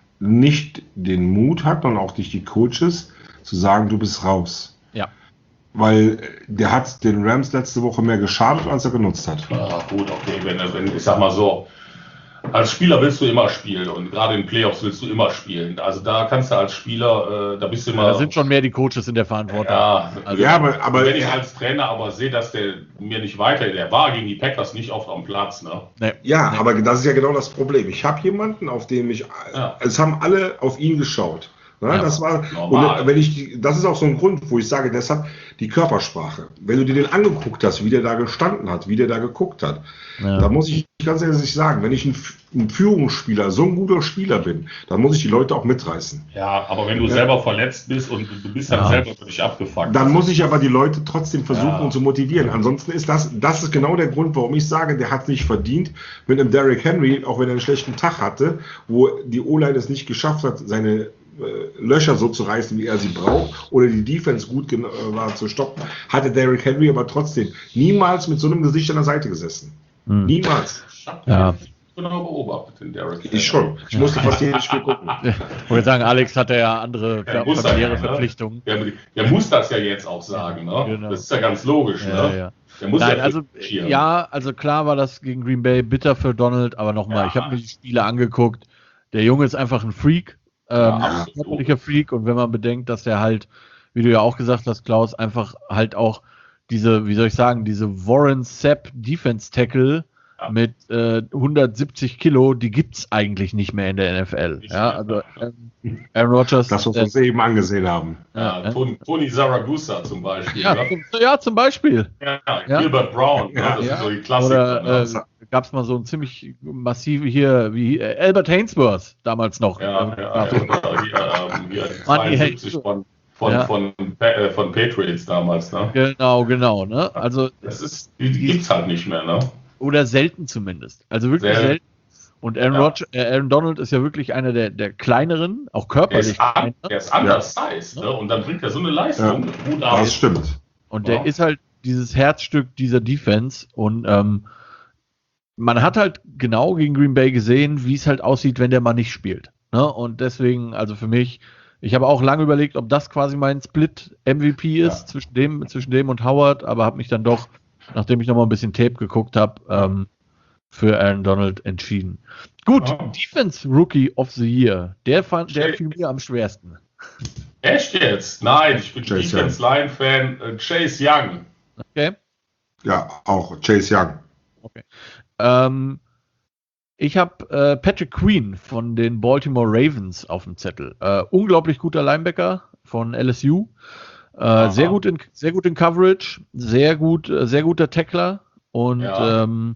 nicht den Mut hatten und auch nicht die Coaches zu sagen, du bist raus. Ja. Weil der hat den Rams letzte Woche mehr geschadet, als er genutzt hat. Ja, gut, okay, wenn, wenn ich sag mal so, als Spieler willst du immer spielen und gerade in Playoffs willst du immer spielen. Also da kannst du als Spieler, äh, da bist du immer... Ja, da sind schon mehr die Coaches in der Verantwortung. Ja, also, ja aber, aber... Wenn ich als Trainer aber sehe, dass der mir nicht weiter... Der war gegen die Packers nicht oft am Platz, ne? Nee. Ja, nee. Aber das ist ja genau das Problem. Ich habe jemanden, auf den ich... Ja. Es haben alle auf ihn geschaut. Ja, ja, das war, und wenn ich, das ist auch so ein Grund, wo ich sage, deshalb die Körpersprache. Wenn du dir den angeguckt hast, wie der da gestanden hat, wie der da geguckt hat, ja. Da muss ich ganz ehrlich sagen, wenn ich ein, ein Führungsspieler, so ein guter Spieler bin, dann muss ich die Leute auch mitreißen. Ja, aber wenn du ja. selber verletzt bist und du bist dann ja. selber völlig abgefuckt. Dann muss ich aber die Leute trotzdem versuchen ja. zu motivieren. Ansonsten ist das, das ist genau der Grund, warum ich sage, der hat es nicht verdient, mit einem Derrick Henry, auch wenn er einen schlechten Tag hatte, wo die O-Line es nicht geschafft hat, seine Löcher so zu reißen, wie er sie braucht, oder die Defense gut gen- war zu stoppen, hatte Derrick Henry aber trotzdem niemals mit so einem Gesicht an der Seite gesessen. Hm. Niemals. Ja. Genau beobachtet den Derrick. Ich schon. Ich musste fast jedes Spiel gucken. Ich wollte sagen, Alex hatte ja andere familiäre ja, Verpflichtungen. Der, der muss das ja jetzt auch sagen. Ne? Genau. Das ist ja ganz logisch. Ja, ne? ja. Der muss Nein, ja, also, ja, also klar war das gegen Green Bay bitter für Donald, aber nochmal, ja. ich habe mir die Spiele angeguckt. Der Junge ist einfach ein Freak. Ähm, ja, körperlicher Freak, und wenn man bedenkt, dass der halt, wie du ja auch gesagt hast, Klaus, einfach halt auch diese, wie soll ich sagen, diese Warren Sapp Defense Tackle ja. mit äh, hundertsiebzig Kilo, die gibt's eigentlich nicht mehr in der N F L. Nicht ja, also ähm, Aaron Rodgers. Das, was wir uns äh, eben angesehen haben. Ja, ja, Tony, Tony Saragusa zum Beispiel. Ja, ja. Zum, ja zum Beispiel. Ja, ja. Gilbert Brown, ja. das ja. ist so die Klassiker. Oder, äh, gab es mal so ein ziemlich massive hier, wie äh, Albert Hainsworth damals noch. Ja, ähm, ja, ja, ja hier, ähm, hier zweiundsiebzig von, von, ja. von, von, äh, von Patriots damals. Ne? Genau, genau. Ne? Also, das ist, die, die gibt es halt nicht mehr. Ne? Oder selten zumindest. Also wirklich Sehr, selten. Und Aaron, ja. Rodgers, äh, Aaron Donald ist ja wirklich einer der, der kleineren, auch körperlich. Der ist, an, der ist undersized, ja. ne? Und dann bringt er so eine Leistung. Ja. Gut das stimmt. Und der wow. ist halt dieses Herzstück dieser Defense. Und ähm, man hat halt genau gegen Green Bay gesehen, wie es halt aussieht, wenn der mal nicht spielt. Ne? Und deswegen, also für mich, ich habe auch lange überlegt, ob das quasi mein Split-M V P ist, ja. zwischen dem, zwischen dem und Howard, aber habe mich dann doch, nachdem ich nochmal ein bisschen Tape geguckt habe, ähm, für Aaron Donald entschieden. Gut, oh. Defense Rookie of the Year, der fand, der fiel mir am schwersten. Echt jetzt? Nein, ich bin Chase Defense Line Fan. Äh, Chase Young. Okay. Ja, auch Chase Young. Okay. Ähm, ich habe äh, Patrick Queen von den Baltimore Ravens auf dem Zettel. Äh, unglaublich guter Linebacker von L S U. Äh, sehr gut in sehr gut in Coverage, sehr gut, äh, sehr guter Tackler. Und Ja. ähm,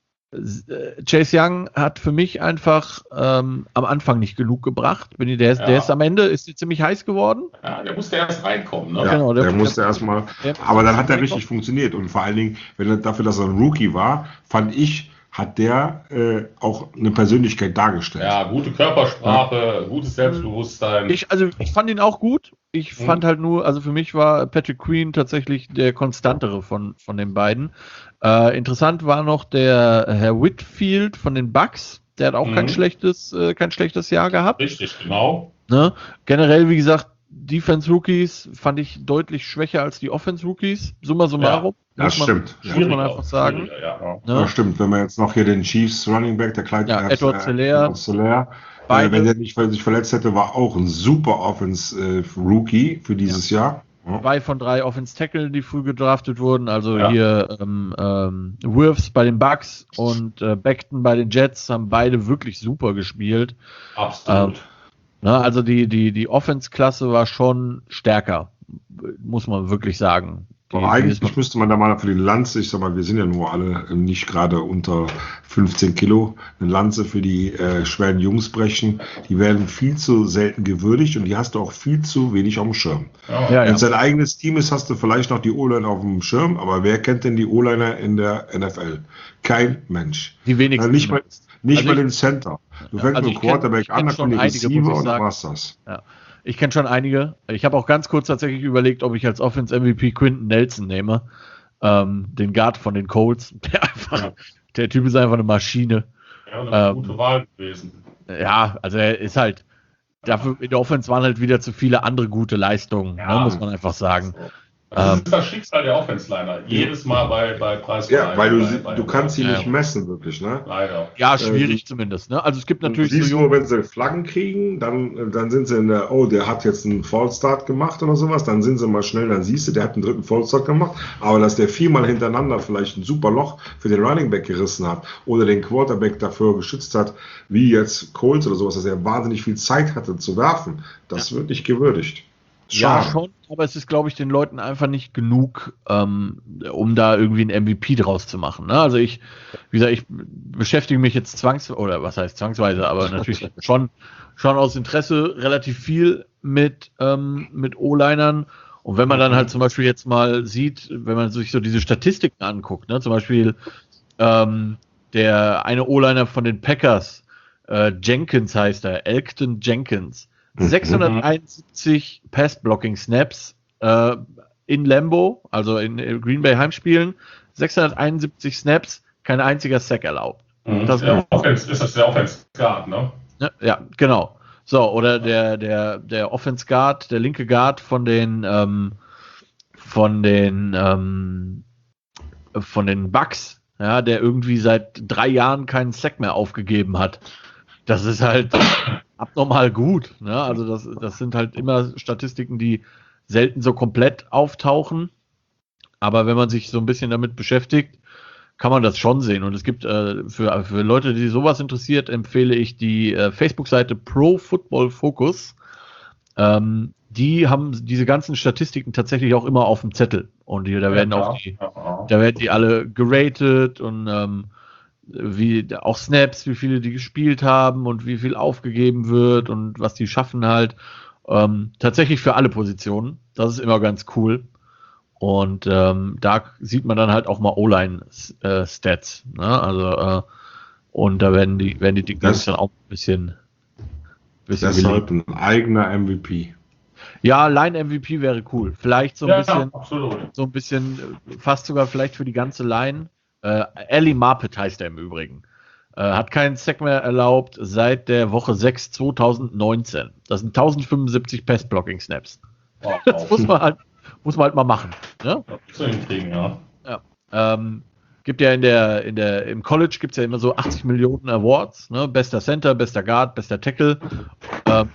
Chase Young hat für mich einfach ähm, am Anfang nicht genug gebracht. Bin ich, der, ist, Ja. der ist am Ende ist ziemlich heiß geworden. Ja, der musste erst reinkommen, ne? Ja, Genau, der- der, musste der- erstmal. der- Aber dann hat er der- richtig funktioniert. Und vor allen Dingen, wenn er dafür, dass er ein Rookie war, fand ich, hat der äh, auch eine Persönlichkeit dargestellt. Ja, gute Körpersprache, gutes Selbstbewusstsein. Ich, also ich fand ihn auch gut. Ich Mhm. fand halt nur, also für mich war Patrick Queen tatsächlich der konstantere von, von den beiden. Äh, interessant war noch der Herr Whitfield von den Bucks. Der hat auch Mhm. kein schlechtes, äh, kein schlechtes Jahr gehabt. Richtig, genau. Ne? Generell, wie gesagt, Defense-Rookies fand ich deutlich schwächer als die Offense-Rookies. Summa summarum. Ja, das muss man, stimmt. Muss man Schwieriger, einfach sagen. schwieriger, Ja. Ne? Ja, stimmt. Wenn man jetzt noch hier den Chiefs Running Back, der Clyde Ja, äh, Edward Celaire. Edward Celaire, äh, Beide. wenn der nicht sich verletzt hätte, war auch ein super Offense-Rookie für dieses Jahr. Ja. Zwei von drei Offense-Tackle, die früh gedraftet wurden. Also Ja. hier ähm, ähm, Wirfs bei den Bucks und äh, Beckton bei den Jets haben beide wirklich super gespielt. Absolut. Ne, also die, die, die Offense-Klasse war schon stärker, muss man wirklich sagen. Die, Aber die eigentlich ist- müsste man da mal für die Lanze, ich sag mal, wir sind ja nur alle äh, nicht gerade unter fünfzehn Kilo, eine Lanze für die äh, schweren Jungs brechen. Die werden viel zu selten gewürdigt und die hast du auch viel zu wenig auf dem Schirm. ja. ja, Wenn ja. es dein eigenes Team ist, hast du vielleicht noch die O-Line auf dem Schirm, aber wer kennt denn die O-Liner in der N F L? Kein Mensch. Die wenigsten. Ja, nicht mal, nicht Also mal ich- den Center. Du Ja, fängst also mit ich dem kenn- Quarterback ich kenn an, dann schon kommt die einige, muss ich Receiver und dann sagen. war's das. Ich kenne schon einige. Ich habe auch ganz kurz tatsächlich überlegt, ob ich als Offense-M V P Quinton Nelson nehme. Ähm, den Guard von den Colts. Der, einfach, Ja. der Typ ist einfach eine Maschine. Ja, eine Ähm, gute Wahl gewesen. Ja, also er ist halt, dafür in der Offense waren halt wieder zu viele andere gute Leistungen, Ja. ne, muss man einfach sagen. Das Ähm, ist das Schicksal der Offense-Liner. Jedes Mal bei, bei Preis. Ja, weil du, bei, sie- bei, du kannst sie Ja. nicht messen, wirklich, ne? Leider. Ja, schwierig äh, zumindest. Ne? Also es gibt Du natürlich siehst so nur, Jungs, wenn sie Flaggen kriegen, dann, dann sind sie in der, oh, der hat jetzt einen Fallstart gemacht oder sowas, dann sind sie mal schnell, dann siehst du, der hat einen dritten Fallstart gemacht, aber dass der viermal hintereinander vielleicht ein super Loch für den Running Back gerissen hat oder den Quarterback dafür geschützt hat, wie jetzt Colts oder sowas, dass er wahnsinnig viel Zeit hatte zu werfen, das wird nicht gewürdigt. ja Schade. schon, aber es ist, glaube ich, den Leuten einfach nicht genug, ähm, um da irgendwie ein M V P draus zu machen. Ne? Also ich, wie gesagt, ich beschäftige mich jetzt zwangsweise, oder was heißt zwangsweise, aber natürlich schon, schon aus Interesse relativ viel mit, ähm, mit O-Linern. Und wenn man dann halt zum Beispiel jetzt mal sieht, wenn man sich so diese Statistiken anguckt, ne, zum Beispiel ähm, der eine O-Liner von den Packers, äh, Jenkins heißt er, Elkton Jenkins, sechshunderteinundsiebzig Pass-Blocking-Snaps äh, in Lambeau, also in, in Green Bay Heimspielen, sechshunderteinundsiebzig Snaps, kein einziger Sack erlaubt. Mhm. Das- Der Offense, ist das der Offense-Guard, ne? Ja, ja, genau. So, oder der, der, der Offense Guard, der linke Guard von den, ähm, von den, ähm, von den Bucks, ja, der irgendwie seit drei Jahren keinen Sack mehr aufgegeben hat. Das ist halt abnormal gut. Ne? Also das, das sind halt immer Statistiken, die selten so komplett auftauchen. Aber wenn man sich so ein bisschen damit beschäftigt, kann man das schon sehen. Und es gibt äh, für, für Leute, die sowas interessiert, empfehle ich die äh, Facebook-Seite Pro Football Focus. Ähm, die haben diese ganzen Statistiken tatsächlich auch immer auf dem Zettel. Und die, da werden Ja, auch die, ja. da werden die alle geratet und ähm, wie auch Snaps, wie viele die gespielt haben und wie viel aufgegeben wird und was die schaffen halt. Ähm, tatsächlich für alle Positionen. Das ist immer ganz cool. Und ähm, da sieht man dann halt auch mal O-Line-Stats. Ne? Also, äh, und da werden die, werden die Dinge Das- dann auch ein bisschen, bisschen Deshalb gelegt. ein eigener M V P. Ja, Line-M V P wäre cool. Vielleicht so ein Ja, bisschen, absolut. so ein bisschen, äh, fast sogar vielleicht für die ganze Line. Äh, Ali Marpet heißt er im Übrigen. Äh, hat keinen Sack mehr erlaubt seit der Woche sechs zweitausendneunzehn. Das sind tausendfünfundsiebzig Pass-Blocking-Snaps. Das muss man halt, muss man halt mal machen. Ne? zu hinkriegen, ja. Ähm, gibt ja in der, in der, im College gibt es ja immer so achtzig Millionen Awards, ne? Bester Center, bester Guard, bester Tackle. Ähm,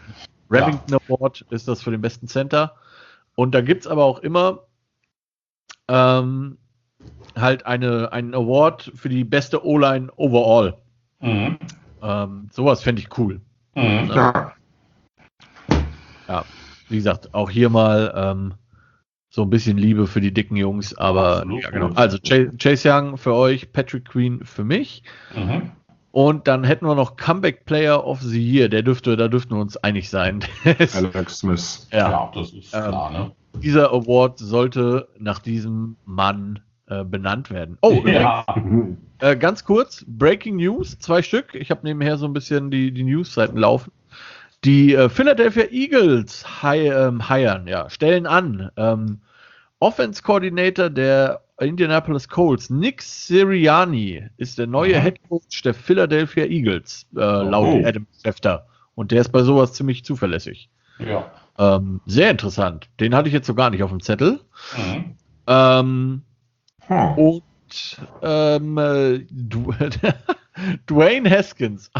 Remington ja. Award ist das für den besten Center. Und da gibt es aber auch immer ähm, halt eine, einen Award für die beste O-Line overall. Mhm. Ähm, sowas fände ich cool. Mhm. Ja. ja, wie gesagt, auch hier mal ähm, so ein bisschen Liebe für die dicken Jungs, aber ja, genau. Also Chase, Chase Young für euch, Patrick Queen für mich. Mhm. Und dann hätten wir noch Comeback Player of the Year. Der dürfte, da dürften wir uns einig sein. Alex Smith. Ja, ja, das ist klar, ähm, ne? Dieser Award sollte nach diesem Mann äh, benannt werden. Oh, ja. übrigens, äh, ganz kurz, Breaking News, zwei Stück. Ich habe nebenher so ein bisschen die, die News-Seiten laufen. Die äh, Philadelphia Eagles hi, ähm, hiren, ja, stellen an. Ähm, Offense Coordinator der Indianapolis Colts, Nick Sirianni, ist der neue mhm. Head Coach der Philadelphia Eagles, äh, laut oh. Adam Schefter. Und der ist bei sowas ziemlich zuverlässig. Ja. Ähm, sehr interessant. Den hatte ich jetzt so gar nicht auf dem Zettel. Mhm. Ähm, hm. Und ähm, äh, du, Dwayne Haskins.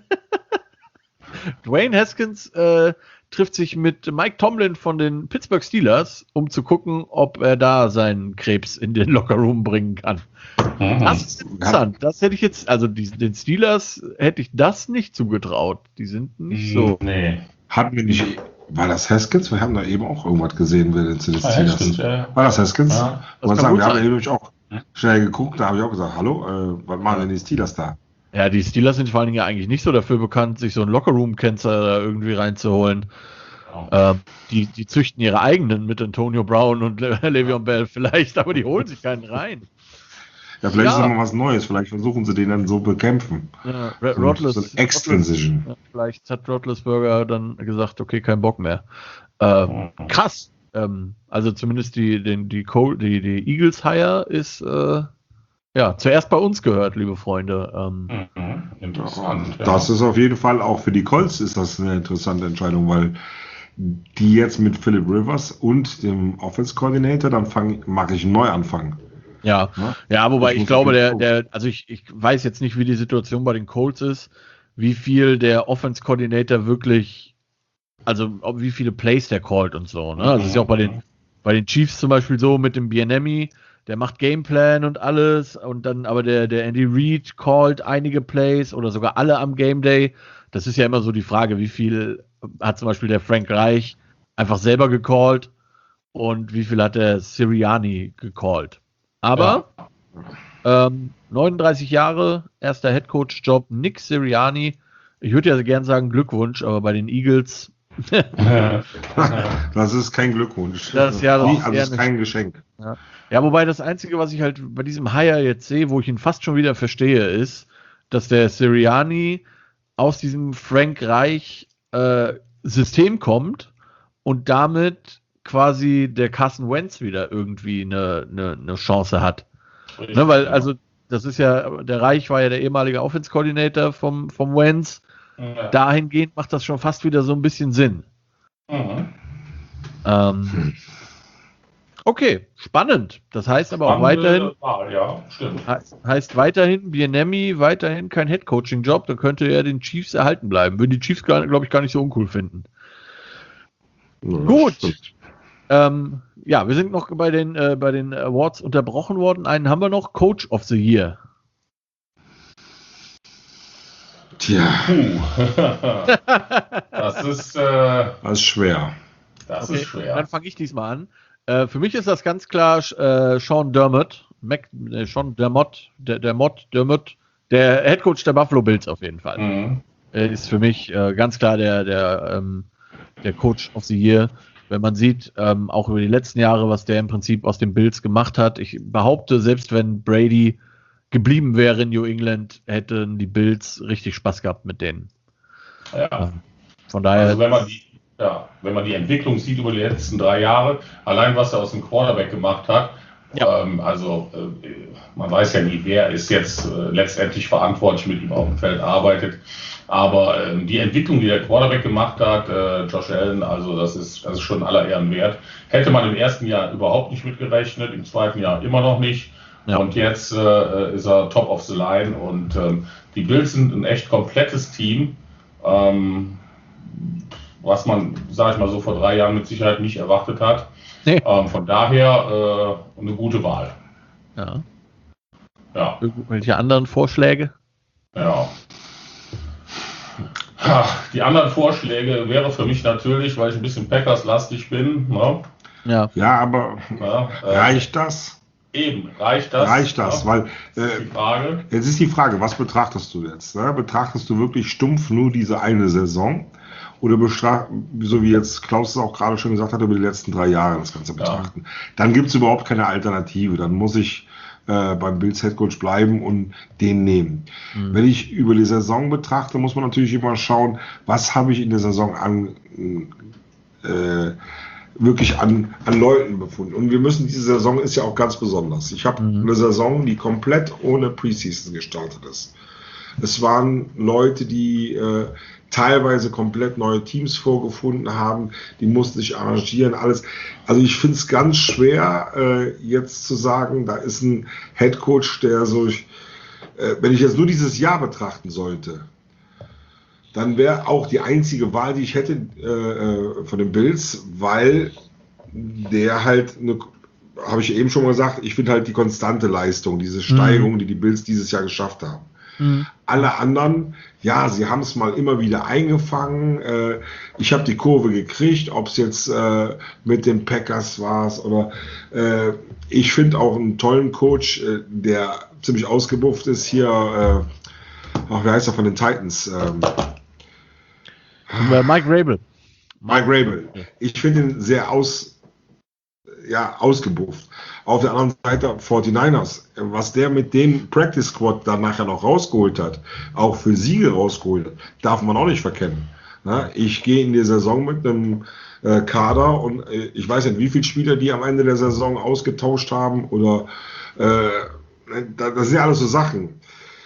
Dwayne Haskins äh, trifft sich mit Mike Tomlin von den Pittsburgh Steelers, um zu gucken, ob er da seinen Krebs in den Lockerroom bringen kann. Mhm. Das ist interessant. Das hätte ich jetzt, also die, den Steelers hätte ich das nicht zugetraut. Die sind nicht so. Nee. Hatten wir nicht, war das Haskins? Wir haben da eben auch irgendwas gesehen bei den Steelers. Haskins, ja. War das Haskins? Ja. Das sagen, wir haben nämlich auch schnell geguckt, da habe ich auch gesagt, hallo, äh, was machen denn die Steelers da? Ja, die Steelers sind vor allen Dingen ja eigentlich nicht so dafür bekannt, sich so einen Lockerroom-Cancer da irgendwie reinzuholen. Oh. Ähm, die, die züchten ihre eigenen mit Antonio Brown und Le- Le'Veon Bell vielleicht, aber die holen sich keinen rein. Ja, vielleicht ja. ist das mal was Neues, vielleicht versuchen sie den dann so bekämpfen. Ja, R- so, Rodless, so Extransition. Ja, vielleicht hat Roethlisberger dann gesagt, okay, kein Bock mehr. Ähm, oh. Krass. Ähm, also zumindest die, den, die, Col- die, die Eagles-Hire ist äh, ja, zuerst bei uns gehört, liebe Freunde. Ähm, mhm, interessant. Ja. Das ist auf jeden Fall auch für die Colts ist das eine interessante Entscheidung, weil die jetzt mit Philip Rivers und dem Offense Coordinator, dann fang, mache ich einen Neuanfang. Ja, ja, ja wobei ich, ich glaube, der, der, also ich, ich weiß jetzt nicht, wie die Situation bei den Colts ist, wie viel der Offense Coordinator wirklich, also wie viele Plays der callt und so. Ne? Also das ist ja auch bei den, bei den Chiefs zum Beispiel so mit dem Bieniemy. Der macht Gameplan und alles und dann aber der, der Andy Reid callt einige Plays oder sogar alle am Game Day. Das ist ja immer so die Frage, wie viel hat zum Beispiel der Frank Reich einfach selber gecallt und wie viel hat der Sirianni gecallt. Aber ja. ähm, neununddreißig Jahre, erster Headcoach-Job, Nick Sirianni. Ich würde ja gern sagen Glückwunsch, aber bei den Eagles das ist kein Glückwunsch. Das, ja, das Nie, ist, also ist kein Geschenk. Ja. ja, wobei das Einzige, was ich halt bei diesem Hire jetzt sehe, wo ich ihn fast schon wieder verstehe, ist, dass der Sirianni aus diesem Frank Reich äh, System kommt und damit quasi der Carson Wentz wieder irgendwie eine, eine, eine Chance hat. Richtig, ne, weil, ja. also, das ist ja, der Reich war ja der ehemalige Offense-Coordinator vom, vom Wentz. Ja. Dahingehend macht das schon fast wieder so ein bisschen Sinn. Mhm. Ähm, okay, spannend. Das heißt aber auch weiterhin, Wahl, ja, stimmt. Heißt, heißt weiterhin, Bieniemy weiterhin kein Head-Coaching-Job, dann könnte er den Chiefs erhalten bleiben. Würden die Chiefs, glaube ich, gar nicht so uncool finden. Ja, gut. Ähm, ja, wir sind noch bei den, äh, bei den Awards unterbrochen worden. Einen haben wir noch, Coach of the Year. Tja. das ist, äh, das ist schwer. Das okay, ist schwer. Dann fange ich diesmal an. Äh, für mich ist das ganz klar äh, Sean Dermott. Mac, äh, Sean Dermott, der, Dermott, Dermott, der Headcoach der Buffalo Bills auf jeden Fall. Mhm. Äh, ist für mich äh, ganz klar der, der, ähm, der Coach of the Year. Wenn man sieht, ähm, auch über die letzten Jahre, was der im Prinzip aus den Bills gemacht hat. Ich behaupte, selbst wenn Brady geblieben wäre in New England, hätten die Bills richtig Spaß gehabt mit denen. Ja. Von daher. Also wenn man die, ja, wenn man die Entwicklung sieht über die letzten drei Jahre, allein was er aus dem Quarterback gemacht hat, ja. ähm, also äh, man weiß ja nie, wer ist jetzt äh, letztendlich verantwortlich, mit ihm auf dem Feld arbeitet, aber äh, die Entwicklung, die der Quarterback gemacht hat, äh, Josh Allen, also das ist, das ist schon aller Ehren wert. Hätte man im ersten Jahr überhaupt nicht mitgerechnet, im zweiten Jahr immer noch nicht. Ja. Und jetzt äh, ist er top of the line und ähm, die Bills sind ein echt komplettes Team. Ähm, was man, sag ich mal so, vor drei Jahren mit Sicherheit nicht erwartet hat. Nee. Ähm, von daher äh, eine gute Wahl. Ja. Ja. Irgendwelche anderen Vorschläge? Ja. Die anderen Vorschläge wäre für mich natürlich, weil ich ein bisschen Packers-lastig bin. Ne? Ja. Ja, aber Ja, äh, reicht das? Eben, reicht das? Reicht das? Ja? Weil Das ist äh, die Frage. jetzt ist die Frage, was betrachtest du jetzt? Ne? Betrachtest du wirklich stumpf nur diese eine Saison? Oder bestracht, so wie jetzt Klaus es auch gerade schon gesagt hat, über die letzten drei Jahre das Ganze betrachten? Ja. Dann gibt es überhaupt keine Alternative. Dann muss ich äh, beim Bills Headcoach bleiben und den nehmen. Mhm. Wenn ich über die Saison betrachte, muss man natürlich immer schauen, was habe ich in der Saison an äh, wirklich an, an Leuten befunden. Und wir müssen, diese Saison ist ja auch ganz besonders. Ich habe mhm. eine Saison, die komplett ohne Preseason gestartet ist. Es waren Leute, die äh, teilweise komplett neue Teams vorgefunden haben, die mussten sich arrangieren, alles. Also ich finde es ganz schwer, äh, jetzt zu sagen, da ist ein Headcoach, der so, äh, wenn ich jetzt nur dieses Jahr betrachten sollte, dann wäre auch die einzige Wahl, die ich hätte äh, von den Bills, weil der halt, habe ich eben schon mal gesagt, ich finde halt die konstante Leistung, diese Steigerung, mhm. die die Bills dieses Jahr geschafft haben. Mhm. Alle anderen, ja, sie haben es mal immer wieder eingefangen. Äh, ich habe die Kurve gekriegt, ob es jetzt äh, mit den Packers war oder äh, ich finde auch einen tollen Coach, äh, der ziemlich ausgebufft ist hier, äh, ach, wie heißt er von den Titans? Ähm, Mike Rabel. Mike Rabel. Ich finde ihn sehr aus, ja, ausgebufft. Auf der anderen Seite forty-niners, was der mit dem Practice Squad dann nachher noch rausgeholt hat, auch für Siege rausgeholt hat, darf man auch nicht verkennen. Na, ich gehe in die Saison mit einem äh, Kader und äh, ich weiß nicht, wie viele Spieler die am Ende der Saison ausgetauscht haben oder äh, das sind ja alles so Sachen.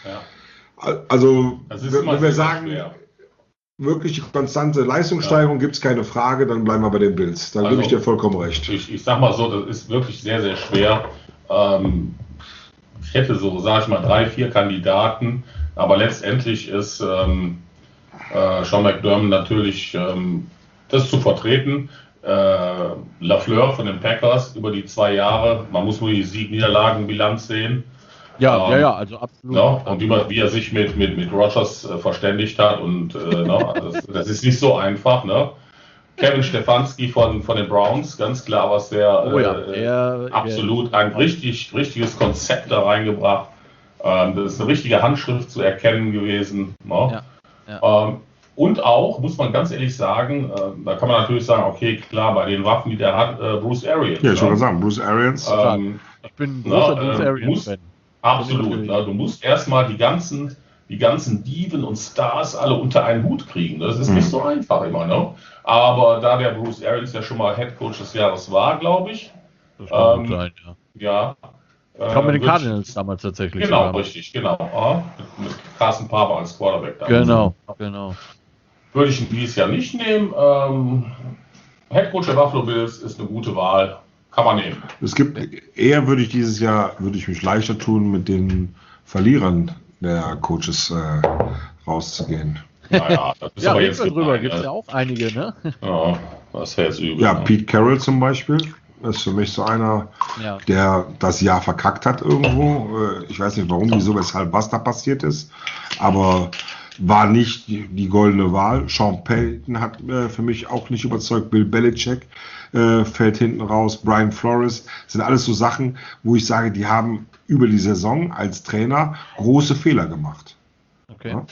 Ja. Also, wenn wir sagen, schwer. Wirklich die konstante Leistungssteigerung, ja. Gibt es keine Frage, dann bleiben wir bei den Bills. Dann also, gebe ich dir vollkommen recht. Ich, ich sag mal so, das ist wirklich sehr, sehr schwer. Ähm, ich hätte so, sag ich mal, drei, vier Kandidaten, aber letztendlich ist ähm, äh, Sean McDermott natürlich ähm, das zu vertreten. Äh, Lafleur von den Packers über die zwei Jahre, man muss nur die Sieg-Niederlagen-Bilanz sehen. Ja, ähm, ja, ja, also absolut. No, und wie, wie er sich mit, mit, mit Rodgers äh, verständigt hat und äh, no, das, das ist nicht so einfach. Ne? Kevin Stefanski von, von den Browns, ganz klar, was der, oh ja, äh, der absolut der, ein richtig, richtiges Konzept da reingebracht. Ähm, das ist eine richtige Handschrift zu erkennen gewesen. No? Ja, ja. Ähm, und auch, muss man ganz ehrlich sagen, äh, da kann man natürlich sagen, okay, klar, bei den Waffen, die der hat, äh, Bruce Arians. Ja, ich wollte sagen, Bruce Arians. Ähm, ich bin ein großer no, Bruce äh, Arians-Fan. Absolut. Na, du musst erstmal die ganzen, die ganzen Diven und Stars alle unter einen Hut kriegen. Das ist mhm. nicht so einfach immer. Ne? Aber da der Bruce Arians ja schon mal Head Coach des Jahres war, glaube ich. Das kann ähm, gut sein, ja. ja. Ich glaube mit den Cardinals ich, damals tatsächlich. Genau, sogar. Richtig, genau. Ja, mit, mit Carsten Palmer als Quarterback damals. Genau, genau. Würde ich ihn dieses Jahr nicht nehmen. Ähm, Head Coach der Buffalo Bills ist eine gute Wahl. Kann man nehmen. Es gibt, eher würde ich dieses Jahr, würde ich mich leichter tun, mit den Verlierern der Coaches äh, rauszugehen. Naja, das ist ja, aber jetzt drüber gibt es ja auch einige, ne? Ja, das wäre jetzt übel. Ja, ne? Pete Carroll zum Beispiel ist für mich so einer, ja. der das Jahr verkackt hat irgendwo. Ich weiß nicht warum, wieso, weshalb, was da passiert ist, aber war nicht die, die goldene Wahl. Sean Payton hat äh, für mich auch nicht überzeugt. Bill Belichick äh, fällt hinten raus. Brian Flores. Das sind alles so Sachen, wo ich sage, die haben über die Saison als Trainer große Fehler gemacht. Okay. Ja?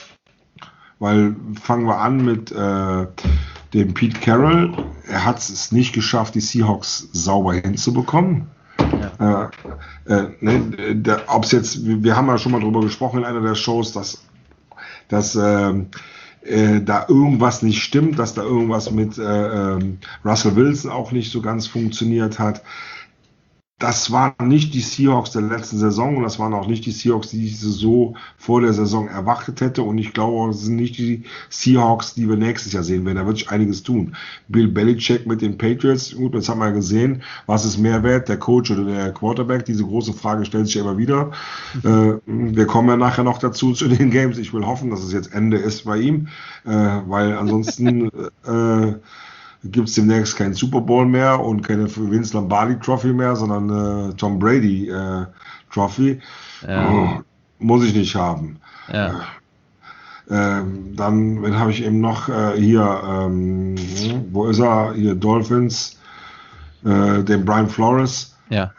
Weil fangen wir an mit äh, dem Pete Carroll. Er hat es nicht geschafft, die Seahawks sauber hinzubekommen. Ja. Äh, äh, ne, ob es jetzt, wir haben ja schon mal drüber gesprochen in einer der Shows, dass dass äh, äh, da irgendwas nicht stimmt, dass da irgendwas mit äh, äh, Russell Wilson auch nicht so ganz funktioniert hat. das waren nicht die Seahawks der letzten Saison und das waren auch nicht die Seahawks, die ich so vor der Saison erwartet hätte. Und ich glaube, es sind nicht die Seahawks, die wir nächstes Jahr sehen werden. Da wird sich einiges tun. Bill Belichick mit den Patriots, gut, jetzt haben wir gesehen, was ist mehr wert, der Coach oder der Quarterback? Diese große Frage stellt sich ja immer wieder. Mhm. Äh, wir kommen ja nachher noch dazu zu den Games. Ich will hoffen, dass es jetzt Ende ist bei ihm, äh, weil ansonsten äh, gibt es demnächst keinen Super Bowl mehr und keine Vince Lombardi Trophy mehr, sondern äh, Tom Brady äh, Trophy. Ja. Oh, muss ich nicht haben. Ja. Äh, ähm, dann, wen habe ich eben noch äh, hier, ähm, wo ist er? Hier Dolphins, äh, den Brian Flores. Ja.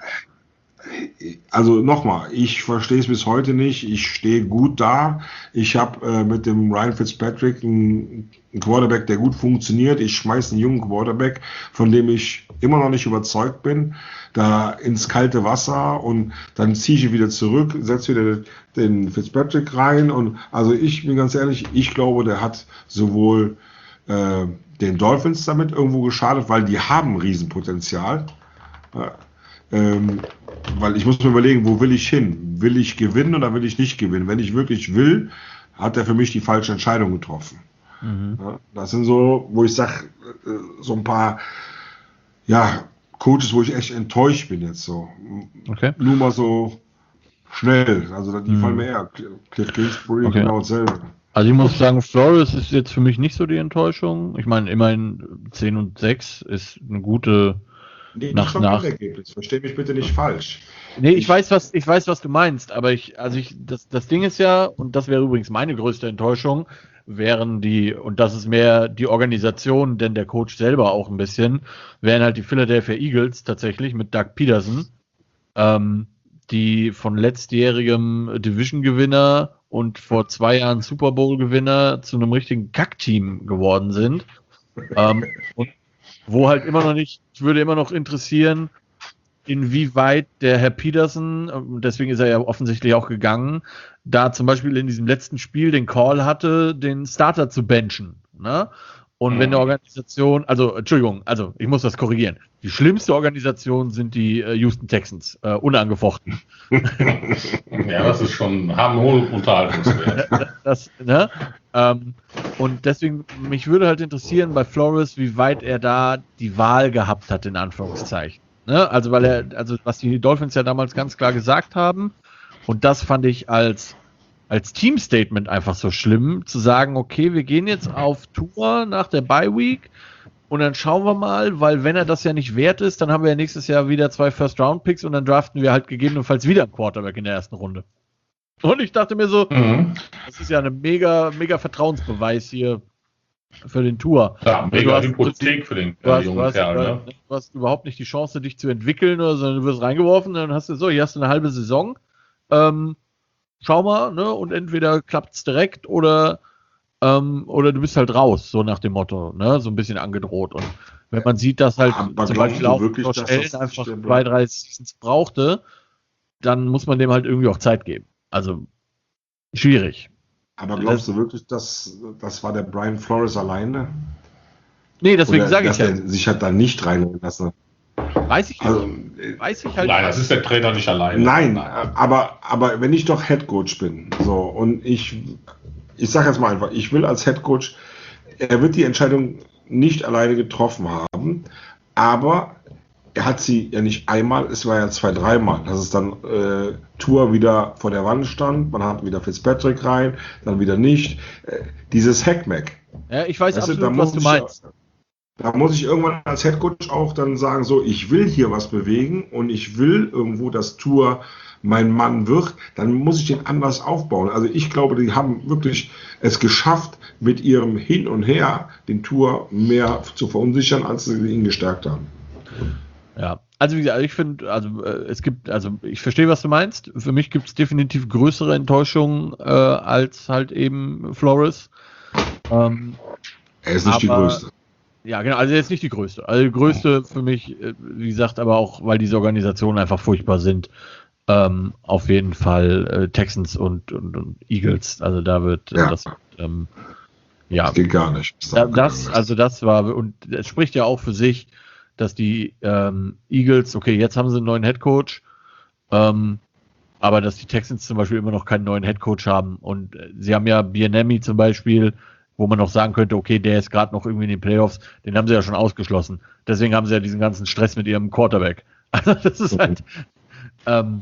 Also nochmal, ich verstehe es bis heute nicht. Ich stehe gut da. Ich habe äh, mit dem Ryan Fitzpatrick einen, einen Quarterback, der gut funktioniert. Ich schmeiße einen jungen Quarterback, von dem ich immer noch nicht überzeugt bin, da ins kalte Wasser und dann ziehe ich ihn wieder zurück, setze wieder den Fitzpatrick rein. Und also ich bin ganz ehrlich, ich glaube, der hat sowohl äh, den Dolphins damit irgendwo geschadet, weil die haben Riesenpotenzial. Ja. Ähm, weil ich muss mir überlegen, wo will ich hin? Will ich gewinnen oder will ich nicht gewinnen? Wenn ich wirklich will, hat er für mich die falsche Entscheidung getroffen. Mhm. Ja, das sind so, wo ich sage, so ein paar ja, Coaches, wo ich echt enttäuscht bin jetzt so. Okay. Nur mal so schnell. Also die mhm. fallen mir eher. Cliff Kingsbury, okay. Genau dasselbe. Also ich muss sagen, Flores ist jetzt für mich nicht so die Enttäuschung. Ich meine, immerhin zehn und sechs ist eine gute... Nee, nach, nach. Ergebnis. Versteh mich bitte nicht falsch. Nee, ich, ich weiß, was, ich weiß, was du meinst, aber ich, also ich, das, das Ding ist ja, und das wäre übrigens meine größte Enttäuschung, wären die, und das ist mehr die Organisation, denn der Coach selber auch ein bisschen, wären halt die Philadelphia Eagles tatsächlich mit Doug Peterson, ähm, die von letztjährigem Division-Gewinner und vor zwei Jahren Super Bowl-Gewinner zu einem richtigen Kackteam geworden sind. ähm, und wo halt immer noch nicht, ich würde immer noch interessieren, inwieweit der Herr Peterson, deswegen ist er ja offensichtlich auch gegangen, da zum Beispiel in diesem letzten Spiel den Call hatte, den Starter zu benchen. Ne? Und mhm. wenn eine Organisation, also Entschuldigung, also ich muss das korrigieren, die schlimmste Organisation sind die äh, Houston Texans, äh, unangefochten. Ja, das ist schon, haben hohen Unterhaltungswert. das, ne? Ähm, und deswegen, mich würde halt interessieren bei Flores, wie weit er da die Wahl gehabt hat, in Anführungszeichen. Ne? Also, weil er, also was die Dolphins ja damals ganz klar gesagt haben, und das fand ich als, als Team-Statement einfach so schlimm, zu sagen, okay, wir gehen jetzt auf Tour nach der Bye-Week und dann schauen wir mal, weil wenn er das ja nicht wert ist, dann haben wir ja nächstes Jahr wieder zwei First-Round-Picks und dann draften wir halt gegebenenfalls wieder einen Quarterback in der ersten Runde. Und ich dachte mir so, mhm. das ist ja eine mega, mega Vertrauensbeweis hier für den Tour. Ja, mega Hypothek für den du hast, jungen du hast, Kerl. Ne? Du hast überhaupt nicht die Chance, dich zu entwickeln, oder, sondern du wirst reingeworfen, dann hast du so, hier hast du eine halbe Saison. Ähm, schau mal, ne? Und entweder klappt es direkt oder, ähm, oder du bist halt raus, so nach dem Motto, ne? So ein bisschen angedroht. Und wenn man sieht, dass halt aber zum Beispiel auch wirklich, Stellen einfach zwei, drei Seasons brauchte, dann muss man dem halt irgendwie auch Zeit geben. Also schwierig. Aber glaubst das, du wirklich, dass das war der Brian Flores alleine? Nee, deswegen sage ich ja. Dass er sich hat da nicht reinlassen. Weiß ich also, nicht. Weiß ich halt Nein, das ist der Trainer nicht alleine. Nein, aber, aber wenn ich doch Headcoach bin, so, und ich, ich sage jetzt mal einfach, ich will als Headcoach, er wird die Entscheidung nicht alleine getroffen haben, aber er hat sie ja nicht einmal, es war ja zwei, dreimal, dass es dann äh, Tour wieder vor der Wand stand, man hat wieder Fitzpatrick rein, dann wieder nicht. Äh, dieses Hackmack. Ja, ich weiß weißt absolut, du, was du meinst. Da muss ich irgendwann als Headcoach auch dann sagen, so, ich will hier was bewegen und ich will irgendwo, dass Tour mein Mann wird, dann muss ich den anders aufbauen. Also ich glaube, die haben wirklich es geschafft, mit ihrem Hin und Her den Tour mehr zu verunsichern, als sie ihn gestärkt haben. Ja, also wie gesagt, ich finde, also äh, es gibt, also ich verstehe, was du meinst. Für mich gibt es definitiv größere Enttäuschungen äh, als halt eben Flores. Ähm, er ist nicht aber, die größte. Ja, genau, also er ist nicht die größte. Also die größte für mich, äh, wie gesagt, aber auch, weil diese Organisationen einfach furchtbar sind, ähm, auf jeden Fall äh, Texans und, und, und Eagles. Also da wird äh, ja. das, ähm, ja. Das geht gar nicht. Da, das, also das war, und es spricht ja auch für sich, dass die ähm, Eagles, okay, jetzt haben sie einen neuen Headcoach, ähm, aber dass die Texans zum Beispiel immer noch keinen neuen Headcoach haben. Und äh, sie haben ja Bieniemy zum Beispiel, wo man noch sagen könnte, okay, der ist gerade noch irgendwie in den Playoffs, den haben sie ja schon ausgeschlossen. Deswegen haben sie ja diesen ganzen Stress mit ihrem Quarterback. Also das ist halt, ähm,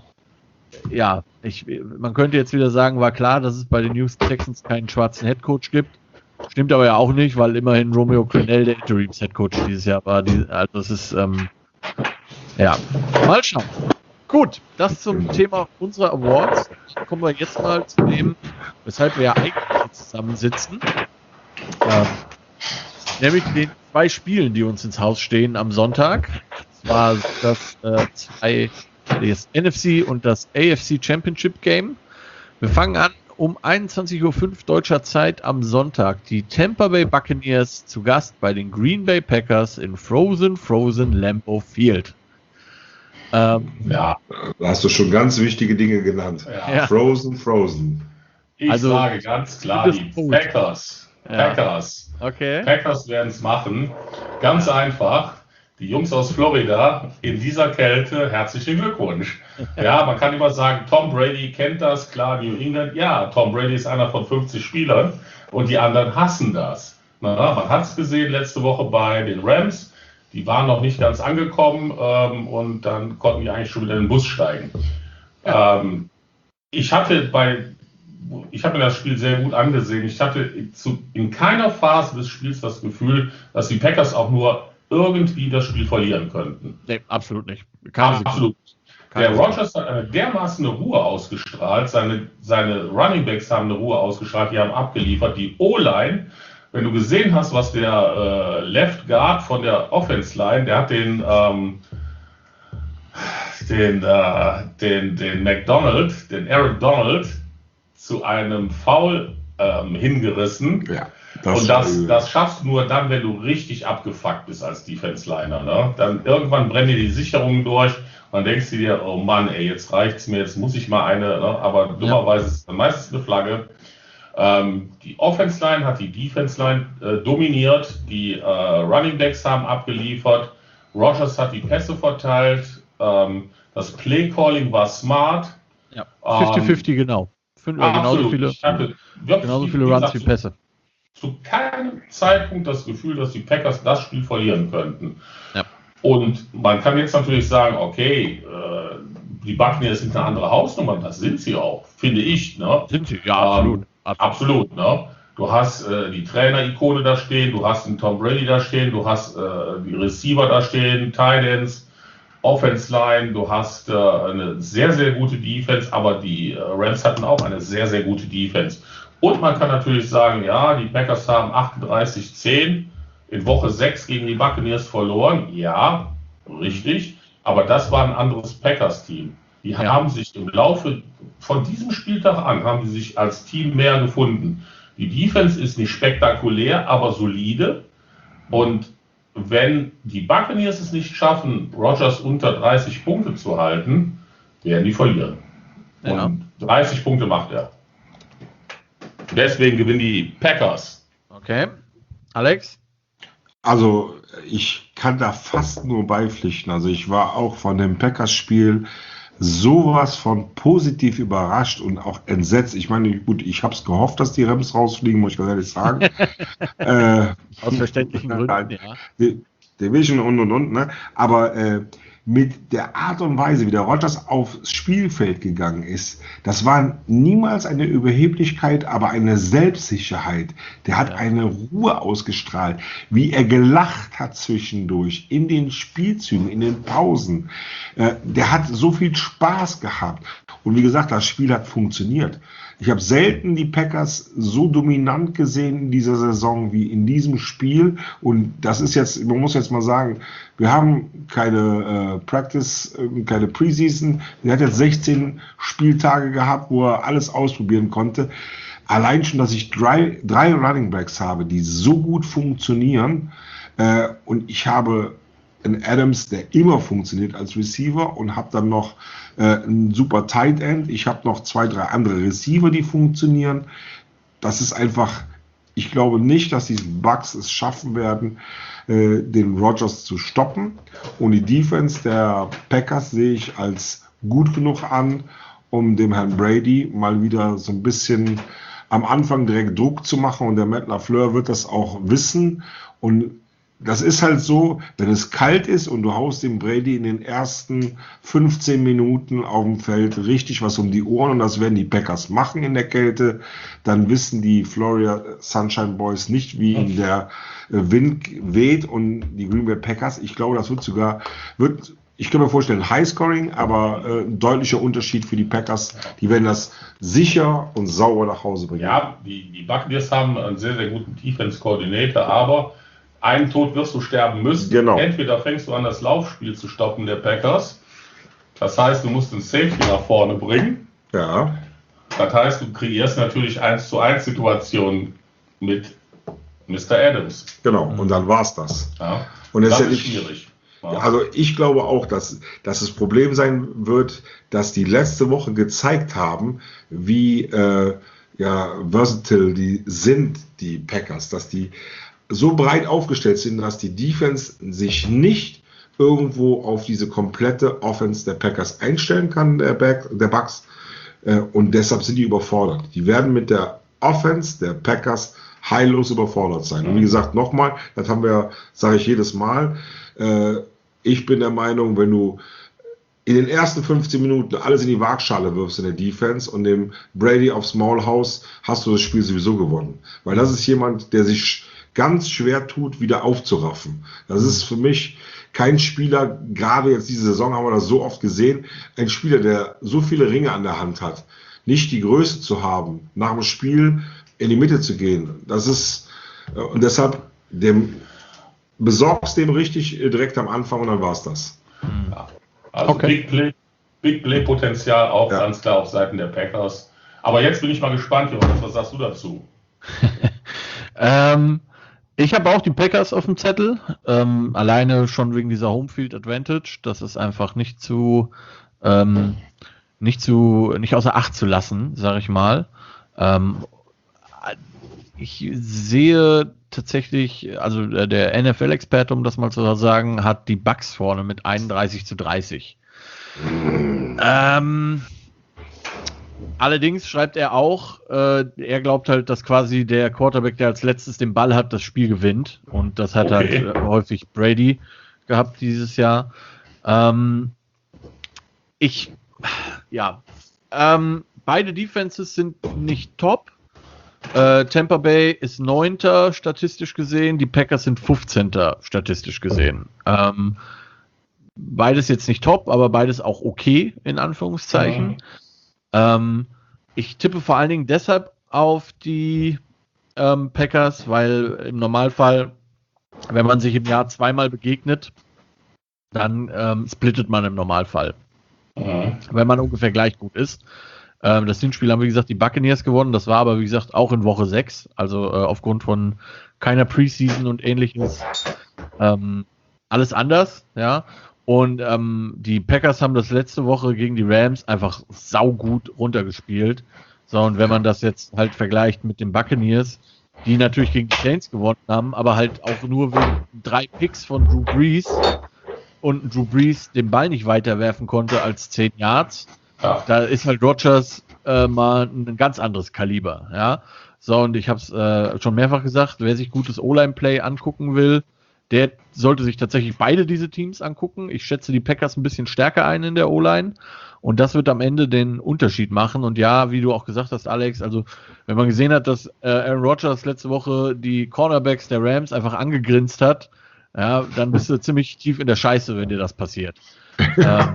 ja, ich, man könnte jetzt wieder sagen, war klar, dass es bei den Houston Texans keinen schwarzen Headcoach gibt. Stimmt aber ja auch nicht, weil immerhin Romeo Crennel der Interims-Headcoach dieses Jahr war. Die, also das ist, ähm, ja, mal schauen. Gut, das zum Thema unserer Awards. Kommen wir jetzt mal zu dem, weshalb wir ja eigentlich hier zusammensitzen. Ähm, nämlich den zwei Spielen, die uns ins Haus stehen am Sonntag. Das war das, äh, zwei, das N F C und das A F C Championship Game. Wir fangen an um einundzwanzig Uhr fünf deutscher Zeit am Sonntag. Die Tampa Bay Buccaneers zu Gast bei den Green Bay Packers in Frozen, Frozen Lambeau Field. Ähm, ja, da hast du schon ganz wichtige Dinge genannt. Ja. Frozen, Frozen. Ich also, sage ganz klar, die Packers. Ja. Packers. Okay. Packers werden es machen. Ganz einfach. Die Jungs aus Florida in dieser Kälte, herzlichen Glückwunsch. Ja, man kann immer sagen, Tom Brady kennt das, klar, New England. Ja, Tom Brady ist einer von fünfzig Spielern und die anderen hassen das. Na, man hat es gesehen letzte Woche bei den Rams. Die waren noch nicht ganz angekommen ähm, und dann konnten die eigentlich schon wieder in den Bus steigen. Ja. Ähm, ich hatte bei, ich habe mir das Spiel sehr gut angesehen. Ich hatte zu, in keiner Phase des Spiels das Gefühl, dass die Packers auch nur irgendwie das Spiel verlieren könnten. Nee, absolut nicht. Keine absolut. Keine Der Rodgers hat eine dermaßen eine Ruhe ausgestrahlt, seine, seine Running Backs haben eine Ruhe ausgestrahlt, die haben abgeliefert. Die O-Line, wenn du gesehen hast, was der äh, Left Guard von der Offense Line, der hat den, ähm, den, äh, den, den McDonald, den Aaron Donald zu einem Foul ähm, hingerissen. Ja. Das und das, das schaffst du nur dann, wenn du richtig abgefuckt bist als Defense-Liner. Ne? Dann irgendwann brennen dir die Sicherungen durch und dann denkst du dir, oh Mann, ey, jetzt reicht's mir, jetzt muss ich mal eine, ne? Aber dummerweise ist es meistens eine Flagge. Ähm, die Offense-Line hat die Defense-Line äh, dominiert, die äh, Running Backs haben abgeliefert, Rodgers hat die Pässe verteilt, ähm, das Play-Calling war smart. Ja, fünfzig fünfzig ähm, genau. Fünf, äh, genauso viele, ich hatte genauso viele Runs wie Pässe. Zu keinem Zeitpunkt das Gefühl, dass die Packers das Spiel verlieren könnten. Ja. Und man kann jetzt natürlich sagen, okay, äh, die Buccaneers sind eine andere Hausnummer, das sind sie auch, finde ich. Ne? Sind sie, ja, absolut. Ähm, absolut, ne? Du hast äh, die Trainer-Ikone da stehen, du hast einen Tom Brady da stehen, du hast äh, die Receiver da stehen, Tight Ends, Offense Line, du hast äh, eine sehr, sehr gute Defense, aber die äh, Rams hatten auch eine sehr, sehr gute Defense. Und man kann natürlich sagen, ja, die Packers haben achtunddreißig zehn in Woche sechs gegen die Buccaneers verloren. Ja, richtig. Aber das war ein anderes Packers-Team. Die ja. haben sich im Laufe von diesem Spieltag an, haben die sich als Team mehr gefunden. Die Defense ist nicht spektakulär, aber solide. Und wenn die Buccaneers es nicht schaffen, Rodgers unter dreißig Punkte zu halten, werden die verlieren. Ja. Und dreißig Punkte macht er. Deswegen gewinnen die Packers. Okay. Alex? Also, ich kann da fast nur beipflichten. Also, ich war auch von dem Packers-Spiel sowas von positiv überrascht und auch entsetzt. Ich meine, gut, ich habe es gehofft, dass die Rams rausfliegen, muss ich ganz ehrlich sagen. äh, Aus verständlichen Gründen, ja. Division und und und, ne? Aber äh, mit der Art und Weise, wie der Rodgers aufs Spielfeld gegangen ist, das war niemals eine Überheblichkeit, aber eine Selbstsicherheit. Der hat ja. eine Ruhe ausgestrahlt, wie er gelacht hat zwischendurch, in den Spielzügen, in den Pausen. Äh, der hat so viel Spaß gehabt. Und wie gesagt, das Spiel hat funktioniert. Ich habe selten die Packers so dominant gesehen in dieser Saison wie in diesem Spiel. Und das ist jetzt, man muss jetzt mal sagen, wir haben keine äh, Practice, äh, keine Preseason. Er hat jetzt sechzehn Spieltage gehabt, wo er alles ausprobieren konnte. Allein schon, dass ich drei, drei Running Backs habe, die so gut funktionieren. Äh, und ich habe einen Adams, der immer funktioniert als Receiver, und habe dann noch äh, einen super Tight End. Ich habe noch zwei, drei andere Receiver, die funktionieren. Das ist einfach ich glaube nicht, dass die Bucks es schaffen werden, äh, den Rodgers zu stoppen. Und die Defense der Packers sehe ich als gut genug an, um dem Herrn Brady mal wieder so ein bisschen am Anfang direkt Druck zu machen. Und der Matt LaFleur wird das auch wissen. Und das ist halt so, wenn es kalt ist und du haust dem Brady in den ersten fünfzehn Minuten auf dem Feld richtig was um die Ohren, und das werden die Packers machen in der Kälte, dann wissen die Florida Sunshine Boys nicht, wie ihnen der Wind weht, und die Green Bay Packers, ich glaube, das wird sogar, wird, ich kann mir vorstellen, Highscoring, aber äh, ein deutlicher Unterschied für die Packers. Die werden das sicher und sauber nach Hause bringen. Ja, die, die Buccaneers haben einen sehr, sehr guten Defense-Koordinator, aber einen Tod wirst du sterben müssen. Genau. Entweder fängst du an, das Laufspiel zu stoppen der Packers. Das heißt, du musst den Safety nach vorne bringen. Ja. Das heißt, du kreierst natürlich eins zu eins Situationen mit Mister Adams. Genau, und dann war's das. Ja. Und das, Das ist ja ist nicht schwierig. Ja. Also ich glaube auch, dass, dass das Problem sein wird, dass die letzte Woche gezeigt haben, wie äh, ja, versatile die sind, die Packers, dass die so breit aufgestellt sind, dass die Defense sich nicht irgendwo auf diese komplette Offense der Packers einstellen kann, der, Back, der Bucks, äh, und deshalb sind die überfordert. Die werden mit der Offense der Packers heillos überfordert sein. Und wie gesagt, nochmal, das haben wir, sage ich jedes Mal, äh, ich bin der Meinung, wenn du in den ersten fünfzehn Minuten alles in die Waagschale wirfst in der Defense und dem Brady aufs Maul haust, hast du das Spiel sowieso gewonnen. Weil das ist jemand, der sich ganz schwer tut, wieder aufzuraffen. Das ist für mich kein Spieler, gerade jetzt diese Saison haben wir das so oft gesehen, ein Spieler, der so viele Ringe an der Hand hat, nicht die Größe zu haben, nach dem Spiel in die Mitte zu gehen. Das ist, und deshalb, dem besorgst dem richtig direkt am Anfang, und dann war's das. Ja. Also Okay. Big Play, Big Play Potenzial auch Ja. ganz klar auf Seiten der Packers. Aber jetzt bin ich mal gespannt, Jonas, was sagst du dazu? Ähm, ich habe auch die Packers auf dem Zettel, ähm, alleine schon wegen dieser Homefield Advantage. Das ist einfach nicht zu, ähm, nicht zu, nicht außer Acht zu lassen, sage ich mal. Ähm, ich sehe tatsächlich, also der N F L-Experte, um das mal zu sagen, hat die Bucks vorne mit einunddreißig zu dreißig. Ähm, allerdings schreibt er auch, äh, er glaubt halt, dass quasi der Quarterback, der als letztes den Ball hat, das Spiel gewinnt. Und das hat Okay. halt äh, häufig Brady gehabt dieses Jahr. Ähm, ich, ja, ähm, beide Defenses sind nicht top. Äh, Tampa Bay ist Neunter statistisch gesehen, die Packers sind fünfzehnter statistisch gesehen. Ähm, beides jetzt nicht top, aber beides auch okay, in Anführungszeichen. Mhm. Ähm, ich tippe vor allen Dingen deshalb auf die ähm, Packers, weil im Normalfall, wenn man sich im Jahr zweimal begegnet, dann ähm, splittet man im Normalfall, Mhm. wenn man ungefähr gleich gut ist. Ähm, das Hinspiel haben, wie gesagt, die Buccaneers gewonnen. Das war aber, wie gesagt, auch in Woche sechs. Also äh, aufgrund von keiner Preseason und ähnliches. Ähm, alles anders, ja. Und ähm, die Packers haben das letzte Woche gegen die Rams einfach saugut runtergespielt. So, und wenn man das jetzt halt vergleicht mit den Buccaneers, die natürlich gegen die Saints gewonnen haben, aber halt auch nur wegen drei Picks von Drew Brees und Drew Brees den Ball nicht weiterwerfen konnte als zehn Yards, Ja. da ist halt Rodgers äh, mal ein ganz anderes Kaliber, ja. So, und ich habe es äh, schon mehrfach gesagt, wer sich gutes O-Line-Play angucken will, der sollte sich tatsächlich beide diese Teams angucken. Ich schätze die Packers ein bisschen stärker ein in der O-Line, und das wird am Ende den Unterschied machen. Und ja, wie du auch gesagt hast, Alex, also wenn man gesehen hat, dass äh, Aaron Rodgers letzte Woche die Cornerbacks der Rams einfach angegrinst hat, ja, dann bist du ziemlich tief in der Scheiße, wenn dir das passiert. ähm,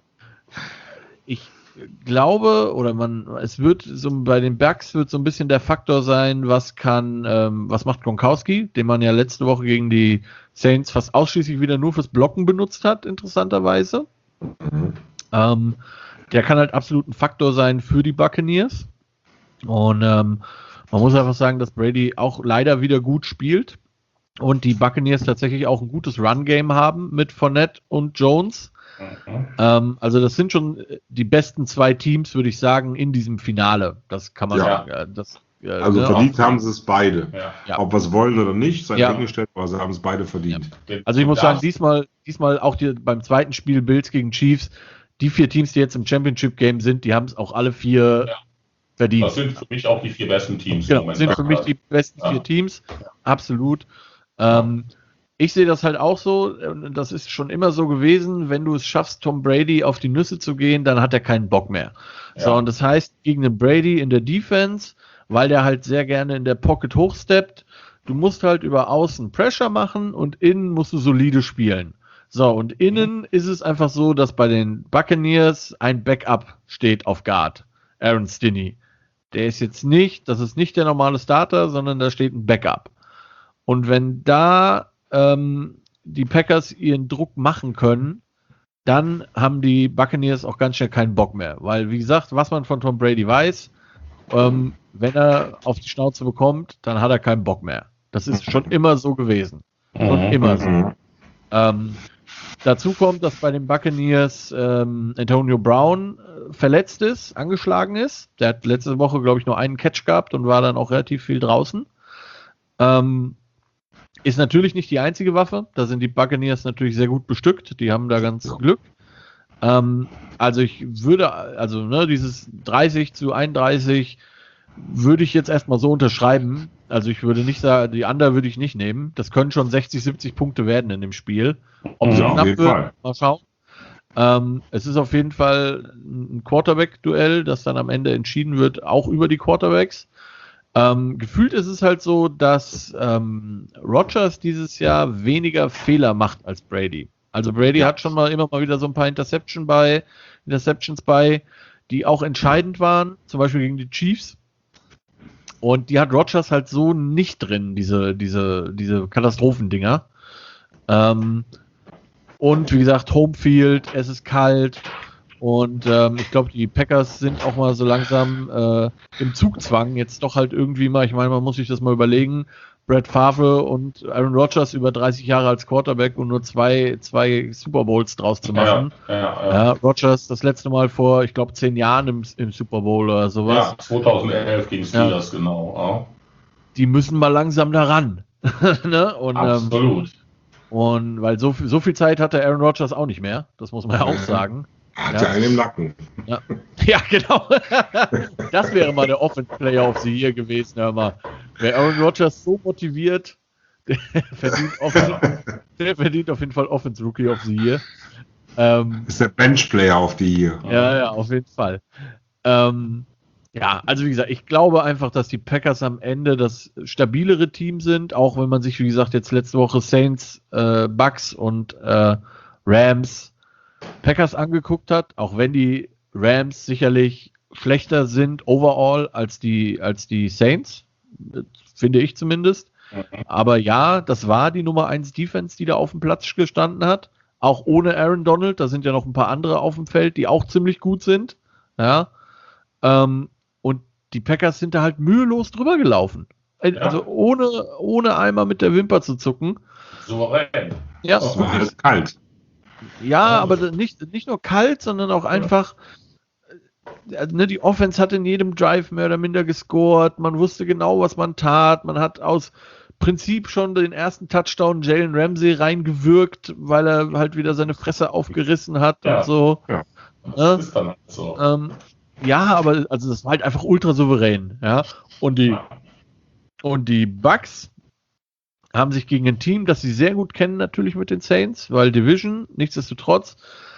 ich glaube, oder man, es wird so bei den Bucks wird so ein bisschen der Faktor sein, was kann, ähm, was macht Gronkowski, den man ja letzte Woche gegen die Saints fast ausschließlich wieder nur fürs Blocken benutzt hat, interessanterweise. Mhm. Ähm, der kann halt absolut ein Faktor sein für die Buccaneers. Und ähm, man muss einfach sagen, dass Brady auch leider wieder gut spielt und die Buccaneers tatsächlich auch ein gutes Run-Game haben mit Fournette und Jones. Mhm. Ähm, also das sind schon die besten zwei Teams, würde ich sagen, in diesem Finale. Das kann man Ja. sagen. Äh, Das Äh, also ne, verdient haben sie es beide. Ja. Ob wir es wollen oder nicht, sei ja. dahingestellt, aber sie haben es beide verdient. Ja. Also ich muss sagen, diesmal, diesmal auch die, beim zweiten Spiel Bills gegen Chiefs, die vier Teams, die jetzt im Championship-Game sind, die haben es auch alle vier ja. verdient. Das sind für mich auch die vier besten Teams. Genau, das sind für mich die besten ja. vier Teams, absolut. Ähm, ich sehe das halt auch so, das ist schon immer so gewesen, wenn du es schaffst, Tom Brady auf die Nüsse zu gehen, dann hat er keinen Bock mehr. Ja. So, und das heißt, gegen den Brady in der Defense, weil der halt sehr gerne in der Pocket hochsteppt, du musst halt über außen Pressure machen und innen musst du solide spielen. So, und innen mhm. ist es einfach so, dass bei den Buccaneers ein Backup steht auf Guard, Aaron Stinney. Der ist jetzt nicht, das ist nicht der normale Starter, sondern da steht ein Backup. Und wenn da ähm, die Packers ihren Druck machen können, dann haben die Buccaneers auch ganz schnell keinen Bock mehr. Weil, wie gesagt, was man von Tom Brady weiß, ähm, wenn er auf die Schnauze bekommt, dann hat er keinen Bock mehr. Das ist schon immer so gewesen. Schon immer so. Ähm, dazu kommt, dass bei den Buccaneers ähm, Antonio Brown äh, verletzt ist, angeschlagen ist. Der hat letzte Woche, glaube ich, nur einen Catch gehabt und war dann auch relativ viel draußen. Ähm, Ist natürlich nicht die einzige Waffe. Da sind die Buccaneers natürlich sehr gut bestückt. Die haben da ganz ja. Glück. Ähm, also ich würde, also ne, dieses dreißig zu einunddreißig würde ich jetzt erstmal so unterschreiben. Also ich würde nicht sagen, die Under würde ich nicht nehmen. Das können schon sechzig, siebzig Punkte werden in dem Spiel. Ob es ja, knapp wird, Fall. Mal schauen. Ähm, es ist auf jeden Fall ein Quarterback-Duell, das dann am Ende entschieden wird, auch über die Quarterbacks. Ähm, gefühlt ist es halt so, dass ähm, Rodgers dieses Jahr weniger Fehler macht als Brady. Also Brady ja. hat schon mal immer mal wieder so ein paar Interception bei, Interceptions bei, die auch entscheidend waren, zum Beispiel gegen die Chiefs. Und die hat Rodgers halt so nicht drin, diese, diese, diese Katastrophendinger. Ähm, und wie gesagt, Homefield, es ist kalt. Und ähm, ich glaube, die Packers sind auch mal so langsam äh, im Zugzwang. Jetzt doch halt irgendwie mal, ich meine, man muss sich das mal überlegen. Brett Favre und Aaron Rodgers über dreißig Jahre als Quarterback und nur zwei, zwei Super Bowls draus zu machen. Ja, ja, ja. Ja, Rodgers das letzte Mal vor, ich glaube, zehn Jahren im, im Super Bowl oder sowas. Ja, zweitausendelf gegen Steelers, ja. genau. Ja. Die müssen mal langsam da ran. ne? und, Absolut. Ähm, und weil so, so viel Zeit hatte Aaron Rodgers auch nicht mehr. Das muss man ja auch sagen. Hat ja einen im Nacken. Ja, ja genau. Das wäre mal der Offense Player of the Year gewesen. Hör mal. Wer Aaron Rodgers so motiviert, der verdient, offen, der verdient auf jeden Fall Offense Rookie of the Year. Ähm, ist der Bench Player of the Year. Ja, ja, auf jeden Fall. Ähm, ja, also wie gesagt, ich glaube einfach, dass die Packers am Ende das stabilere Team sind, auch wenn man sich, wie gesagt, jetzt letzte Woche Saints, äh, Bucks und äh, Rams Packers angeguckt hat, auch wenn die Rams sicherlich schlechter sind overall als die, als die Saints, finde ich zumindest. Mhm. Aber ja, das war die Nummer eins Defense, die da auf dem Platz gestanden hat. Auch ohne Aaron Donald, da sind ja noch ein paar andere auf dem Feld, die auch ziemlich gut sind. Ja. Ähm, und die Packers sind da halt mühelos drüber gelaufen. Also ja. ohne, ohne einmal mit der Wimper zu zucken. Souverän. Ja, es war alles kalt. Ja, aber nicht, nicht nur kalt, sondern auch einfach, äh, ne, die Offense hat in jedem Drive mehr oder minder gescored, man wusste genau, was man tat, man hat aus Prinzip schon den ersten Touchdown Jalen Ramsey reingewirkt, weil er halt wieder seine Fresse aufgerissen hat ja. und so. Ja, das ist dann halt so. Ähm, ja, aber also das war halt einfach ultra souverän, ja. Und die, und die Bucks haben sich gegen ein Team, das sie sehr gut kennen, natürlich mit den Saints, weil Division, nichtsdestotrotz,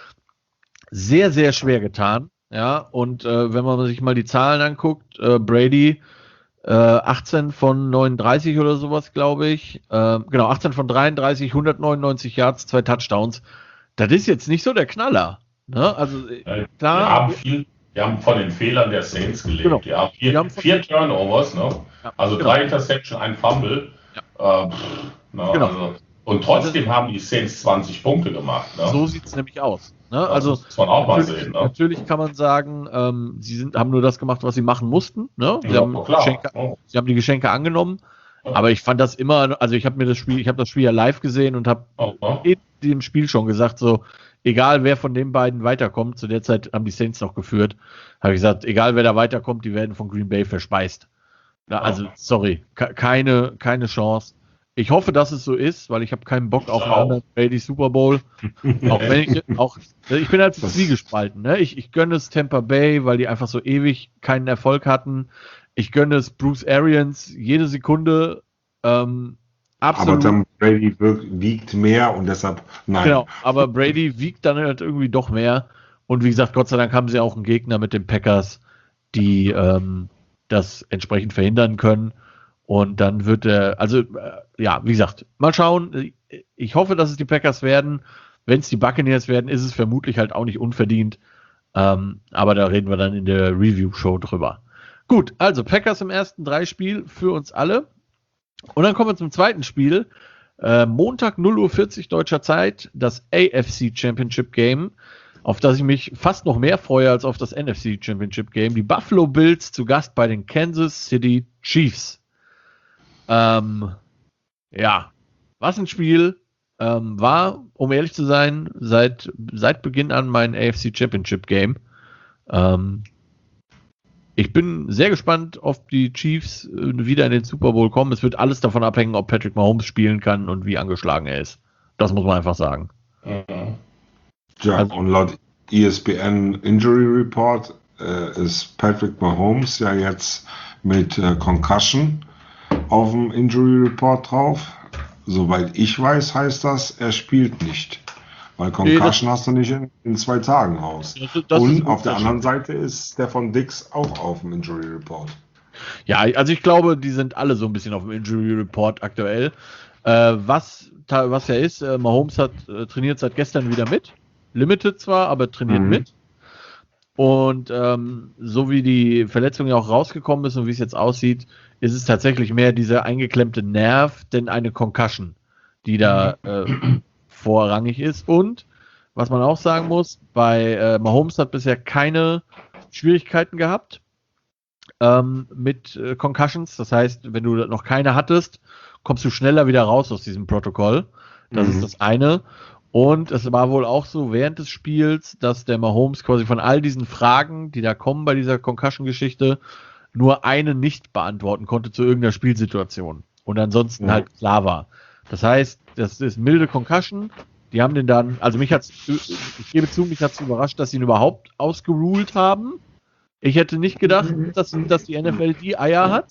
sehr, sehr schwer getan. Ja, und äh, wenn man sich mal die Zahlen anguckt, äh, Brady äh, achtzehn von neununddreißig oder sowas, glaube ich. Äh, genau, achtzehn von dreiunddreißig, hundertneunundneunzig Yards, zwei Touchdowns. Das ist jetzt nicht so der Knaller. Ne? Also, äh, klar. Wir haben, viel, wir haben von den Fehlern der Saints gelebt. Genau. Die haben vier, die haben vier Turnovers, ne? Ja, also genau. drei Interception, ein Fumble. Ja. Äh, pff, na, genau. also, und trotzdem haben die Saints zwanzig Punkte gemacht. Ne? So sieht es nämlich aus. Ne? Also, das muss man auch mal sehen. Ne? Natürlich kann man sagen, ähm, sie sind, haben nur das gemacht, was sie machen mussten. Ne? Sie, ja, haben Geschenke, oh. sie haben die Geschenke angenommen. Ja. Aber ich fand das immer, also ich habe mir das Spiel, ich habe das Spiel ja live gesehen und habe oh, oh. in dem Spiel schon gesagt, so, egal wer von den beiden weiterkommt, zu der Zeit haben die Saints noch geführt, habe ich gesagt, egal wer da weiterkommt, die werden von Green Bay verspeist. Na, also, sorry, ke- keine, keine Chance. Ich hoffe, dass es so ist, weil ich habe keinen Bock auf einen auch. anderen Brady Super Bowl. Auch wenn ich auch, ich bin halt so Das- zwiegespalten. Ne? Ich, ich gönne es Tampa Bay, weil die einfach so ewig keinen Erfolg hatten. Ich gönne es Bruce Arians jede Sekunde. Ähm, Aber absolut. Tom Brady wirkt, wiegt mehr und deshalb nein. Genau, aber Brady wiegt dann halt irgendwie doch mehr. Und wie gesagt, Gott sei Dank haben sie auch einen Gegner mit den Packers, die ähm, das entsprechend verhindern können. Und dann wird er, also äh, ja, wie gesagt, mal schauen. Ich hoffe, dass es die Packers werden. Wenn es die Buccaneers werden, ist es vermutlich halt auch nicht unverdient. Ähm, aber da reden wir dann in der Review-Show drüber. Gut, also Packers im ersten Drei-Spiel für uns alle. Und dann kommen wir zum zweiten Spiel. Äh, Montag null Uhr vierzig deutscher Zeit, das A F C Championship Game, auf das ich mich fast noch mehr freue als auf das N F C Championship Game. Die Buffalo Bills zu Gast bei den Kansas City Chiefs. Ähm, ja, was ein Spiel. Ähm, war, um ehrlich zu sein, seit, seit Beginn an mein A F C Championship Game. Ähm, ich bin sehr gespannt, ob die Chiefs äh, wieder in den Super Bowl kommen. Es wird alles davon abhängen, ob Patrick Mahomes spielen kann und wie angeschlagen er ist. Das muss man einfach sagen. Mhm. Ja, Also- und laut E S P N Injury Report äh, ist Patrick Mahomes ja jetzt mit äh, Concussion auf dem Injury Report drauf. Soweit ich weiß, heißt das, er spielt nicht. Weil Concussion hast du nicht in, in zwei Tagen raus. Das ist- das ist Und ein auf der Unterschied. anderen Seite ist Stefan Dix auch auf dem Injury Report. Ja, also ich glaube, die sind alle so ein bisschen auf dem Injury Report aktuell. Äh, was, ta- was ja ist, äh, Mahomes hat äh, trainiert seit gestern wieder mit. Limited zwar, aber trainiert Mhm. mit. Und ähm, so wie die Verletzung ja auch rausgekommen ist und wie es jetzt aussieht, ist es tatsächlich mehr dieser eingeklemmte Nerv, denn eine Concussion, die da äh, vorrangig ist. Und was man auch sagen muss, bei äh, Mahomes hat bisher keine Schwierigkeiten gehabt ähm, mit äh, Concussions. Das heißt, wenn du noch keine hattest, kommst du schneller wieder raus aus diesem Protokoll. Das Mhm. ist das eine. Und es war wohl auch so während des Spiels, dass der Mahomes quasi von all diesen Fragen, die da kommen bei dieser Concussion-Geschichte, nur eine nicht beantworten konnte zu irgendeiner Spielsituation. Und ansonsten Ja. halt klar war. Das heißt, das ist milde Concussion. Die haben den dann, also mich hat's, ich gebe zu, mich hat's überrascht, dass sie ihn überhaupt ausgeruled haben. Ich hätte nicht gedacht, dass, dass die N F L die Eier hat.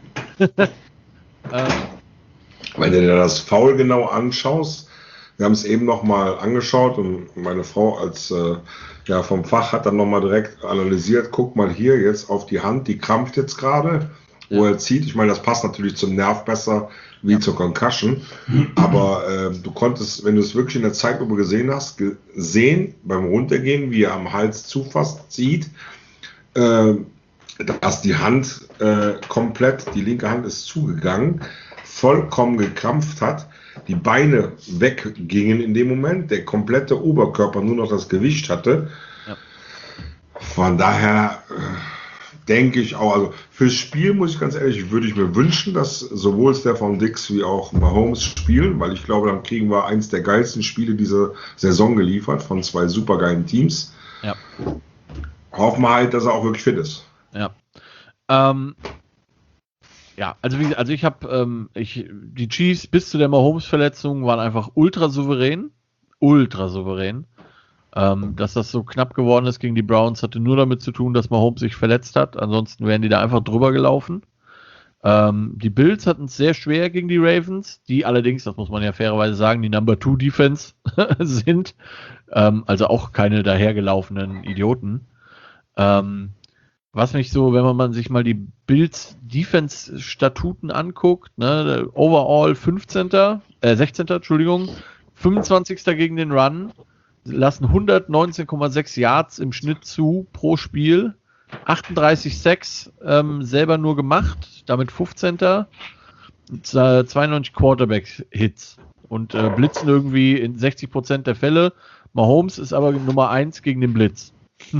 ähm, Wenn du dir das Foul genau anschaust, wir haben es eben nochmal angeschaut und meine Frau als äh, ja, vom Fach hat dann nochmal direkt analysiert, guck mal hier jetzt auf die Hand, die krampft jetzt gerade, wo Ja. er zieht. Ich meine, das passt natürlich zum Nerv besser wie Ja. zur Concussion, aber äh, du konntest, wenn du es wirklich in der Zeitlupe gesehen hast, gesehen beim Runtergehen, wie er am Hals zufasst, zieht, äh, dass die Hand äh, komplett, die linke Hand ist zugegangen, vollkommen gekrampft hat, die Beine weggingen in dem Moment, der komplette Oberkörper nur noch das Gewicht hatte. Ja. Von daher äh, denke ich auch, also fürs Spiel muss ich ganz ehrlich, würde ich mir wünschen, dass sowohl Stefan Dix wie auch Mahomes spielen, weil ich glaube, dann kriegen wir eins der geilsten Spiele dieser Saison geliefert von zwei supergeilen Teams. Ja. Hoffen wir halt, dass er auch wirklich fit ist. Ja. Ähm, ja, also wie, also ich habe, ähm, ich, die Chiefs bis zu der Mahomes-Verletzung waren einfach ultra souverän, ultra souverän. Ähm, dass das so knapp geworden ist gegen die Browns, hatte nur damit zu tun, dass Mahomes sich verletzt hat. Ansonsten wären die da einfach drüber gelaufen. Ähm, die Bills hatten es sehr schwer gegen die Ravens, die allerdings, das muss man ja fairerweise sagen, die Number Two Defense sind. Ähm, also auch keine dahergelaufenen Idioten. Ähm, was mich so, wenn man sich mal die Bills Defense Statuten anguckt, ne, overall fünfzehnter äh, sechzehnter Entschuldigung, fünfundzwanzigster gegen den Run, lassen hundertneunzehn Komma sechs Yards im Schnitt zu pro Spiel, achtunddreißig Sacks ähm, selber nur gemacht, damit fünfzehnter zweiundneunzig Quarterback-Hits und äh, blitzen irgendwie in sechzig Prozent der Fälle. Mahomes ist aber Nummer eins gegen den Blitz.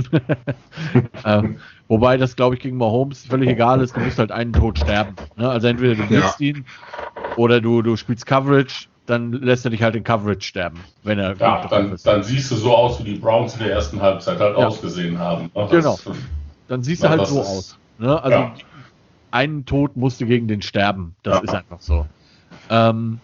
ähm, wobei das, glaube ich, gegen Mahomes völlig egal ist, du musst halt einen Tod sterben. Ne? Also entweder du blitzt ihn oder du, du spielst Coverage, dann lässt er dich halt in Coverage sterben, wenn er Ja, gut dann, ist. dann siehst du so aus, wie die Browns in der ersten Halbzeit halt Ja. ausgesehen haben. Das, Genau. Dann siehst du Ja, halt das so ist- aus. Ne? Also Ja. einen Tod musste gegen den sterben. Das ja. ist einfach so. Ähm,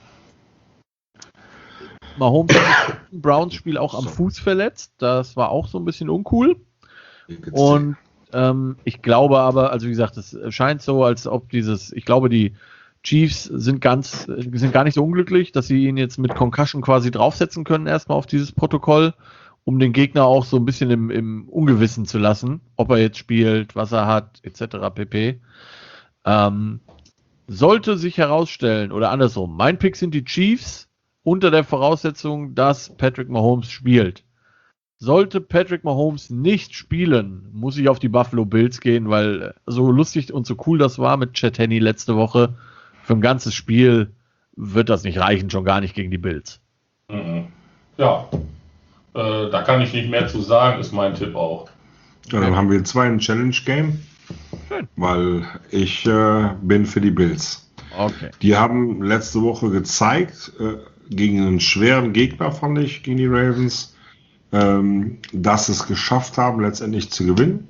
Mahomes hat im Browns-Spiel auch am Fuß verletzt. Das war auch so ein bisschen uncool. Und ähm, ich glaube aber, also wie gesagt, es scheint so, als ob dieses, ich glaube, die Chiefs sind ganz, sind gar nicht so unglücklich, dass sie ihn jetzt mit Concussion quasi draufsetzen können, erstmal auf dieses Protokoll, um den Gegner auch so ein bisschen im, im Ungewissen zu lassen, ob er jetzt spielt, was er hat, et cetera pp. Ähm, sollte sich herausstellen, oder andersrum, mein Pick sind die Chiefs unter der Voraussetzung, dass Patrick Mahomes spielt. Sollte Patrick Mahomes nicht spielen, muss ich auf die Buffalo Bills gehen, weil so lustig und so cool das war mit Chet Henne letzte Woche, für ein ganzes Spiel wird das nicht reichen, schon gar nicht gegen die Bills. Ja, äh, da kann ich nicht mehr zu sagen, ist mein Tipp auch. Ja, dann haben wir zwei ein Challenge-Game, weil ich äh, bin für die Bills. Okay. Die haben letzte Woche gezeigt, äh, gegen einen schweren Gegner, fand ich, gegen die Ravens, ähm, dass sie es geschafft haben, letztendlich zu gewinnen.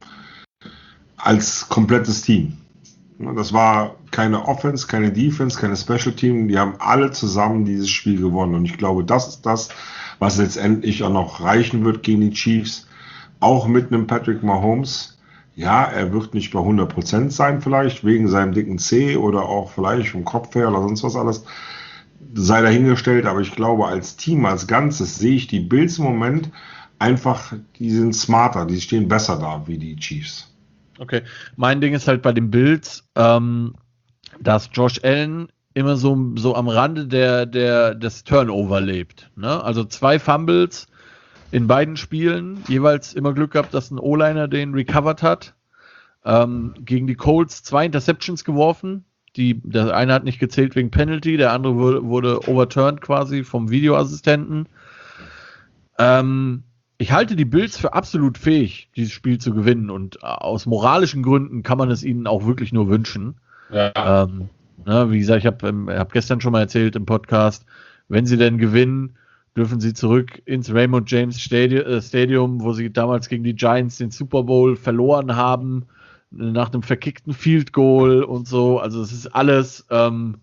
Als komplettes Team. Das war keine Offense, keine Defense, keine Special Team. Die haben alle zusammen dieses Spiel gewonnen. Und ich glaube, das ist das, was letztendlich auch noch reichen wird gegen die Chiefs. Auch mit einem Patrick Mahomes. Ja, er wird nicht bei hundert Prozent sein vielleicht, wegen seinem dicken C oder auch vielleicht vom Kopf her oder sonst was alles. Sei dahingestellt. Aber ich glaube, als Team, als Ganzes sehe ich die Bills im Moment einfach, die sind smarter, die stehen besser da wie die Chiefs. Okay, mein Ding ist halt bei den Bills, ähm, dass Josh Allen immer so, so am Rande der, der, des Turnover lebt. Ne? Also zwei Fumbles in beiden Spielen, jeweils immer Glück gehabt, dass ein O-Liner den recovered hat. Ähm, gegen die Colts zwei Interceptions geworfen. Die, der eine hat nicht gezählt wegen Penalty, der andere wurde, wurde overturned quasi vom Videoassistenten. Ähm, Ich halte die Bills für absolut fähig, dieses Spiel zu gewinnen, und aus moralischen Gründen kann man es ihnen auch wirklich nur wünschen. Ja. Ähm, ne, wie gesagt, ich habe ähm, hab gestern schon mal erzählt im Podcast, wenn sie denn gewinnen, dürfen sie zurück ins Raymond James Stadium, äh, Stadium, wo sie damals gegen die Giants den Super Bowl verloren haben, nach einem verkickten Field Goal und so. Also es ist alles, ähm,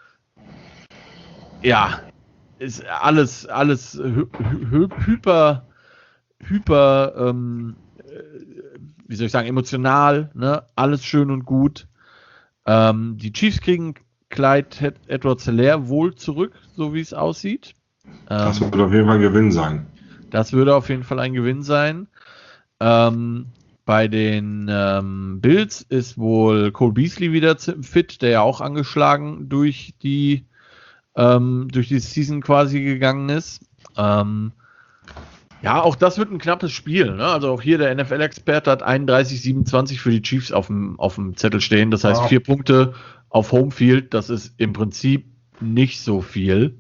ja, ist alles, alles hy- hy- hyper hyper, ähm, wie soll ich sagen, emotional, ne? Alles schön und gut. Ähm, die Chiefs kriegen Clyde Edwards-Helaire wohl zurück, so wie es aussieht. Ähm, das würde auf jeden Fall ein Gewinn sein. Das würde auf jeden Fall ein Gewinn sein. Ähm, bei den ähm, Bills ist wohl Cole Beasley wieder fit, der ja auch angeschlagen durch die ähm, durch die Season quasi gegangen ist. Ähm, Ja, auch das wird ein knappes Spiel. Ne? Also auch hier der N F L-Experte hat einunddreißig siebenundzwanzig für die Chiefs auf dem, auf dem Zettel stehen. Das heißt, vier Punkte auf Homefield, das ist im Prinzip nicht so viel.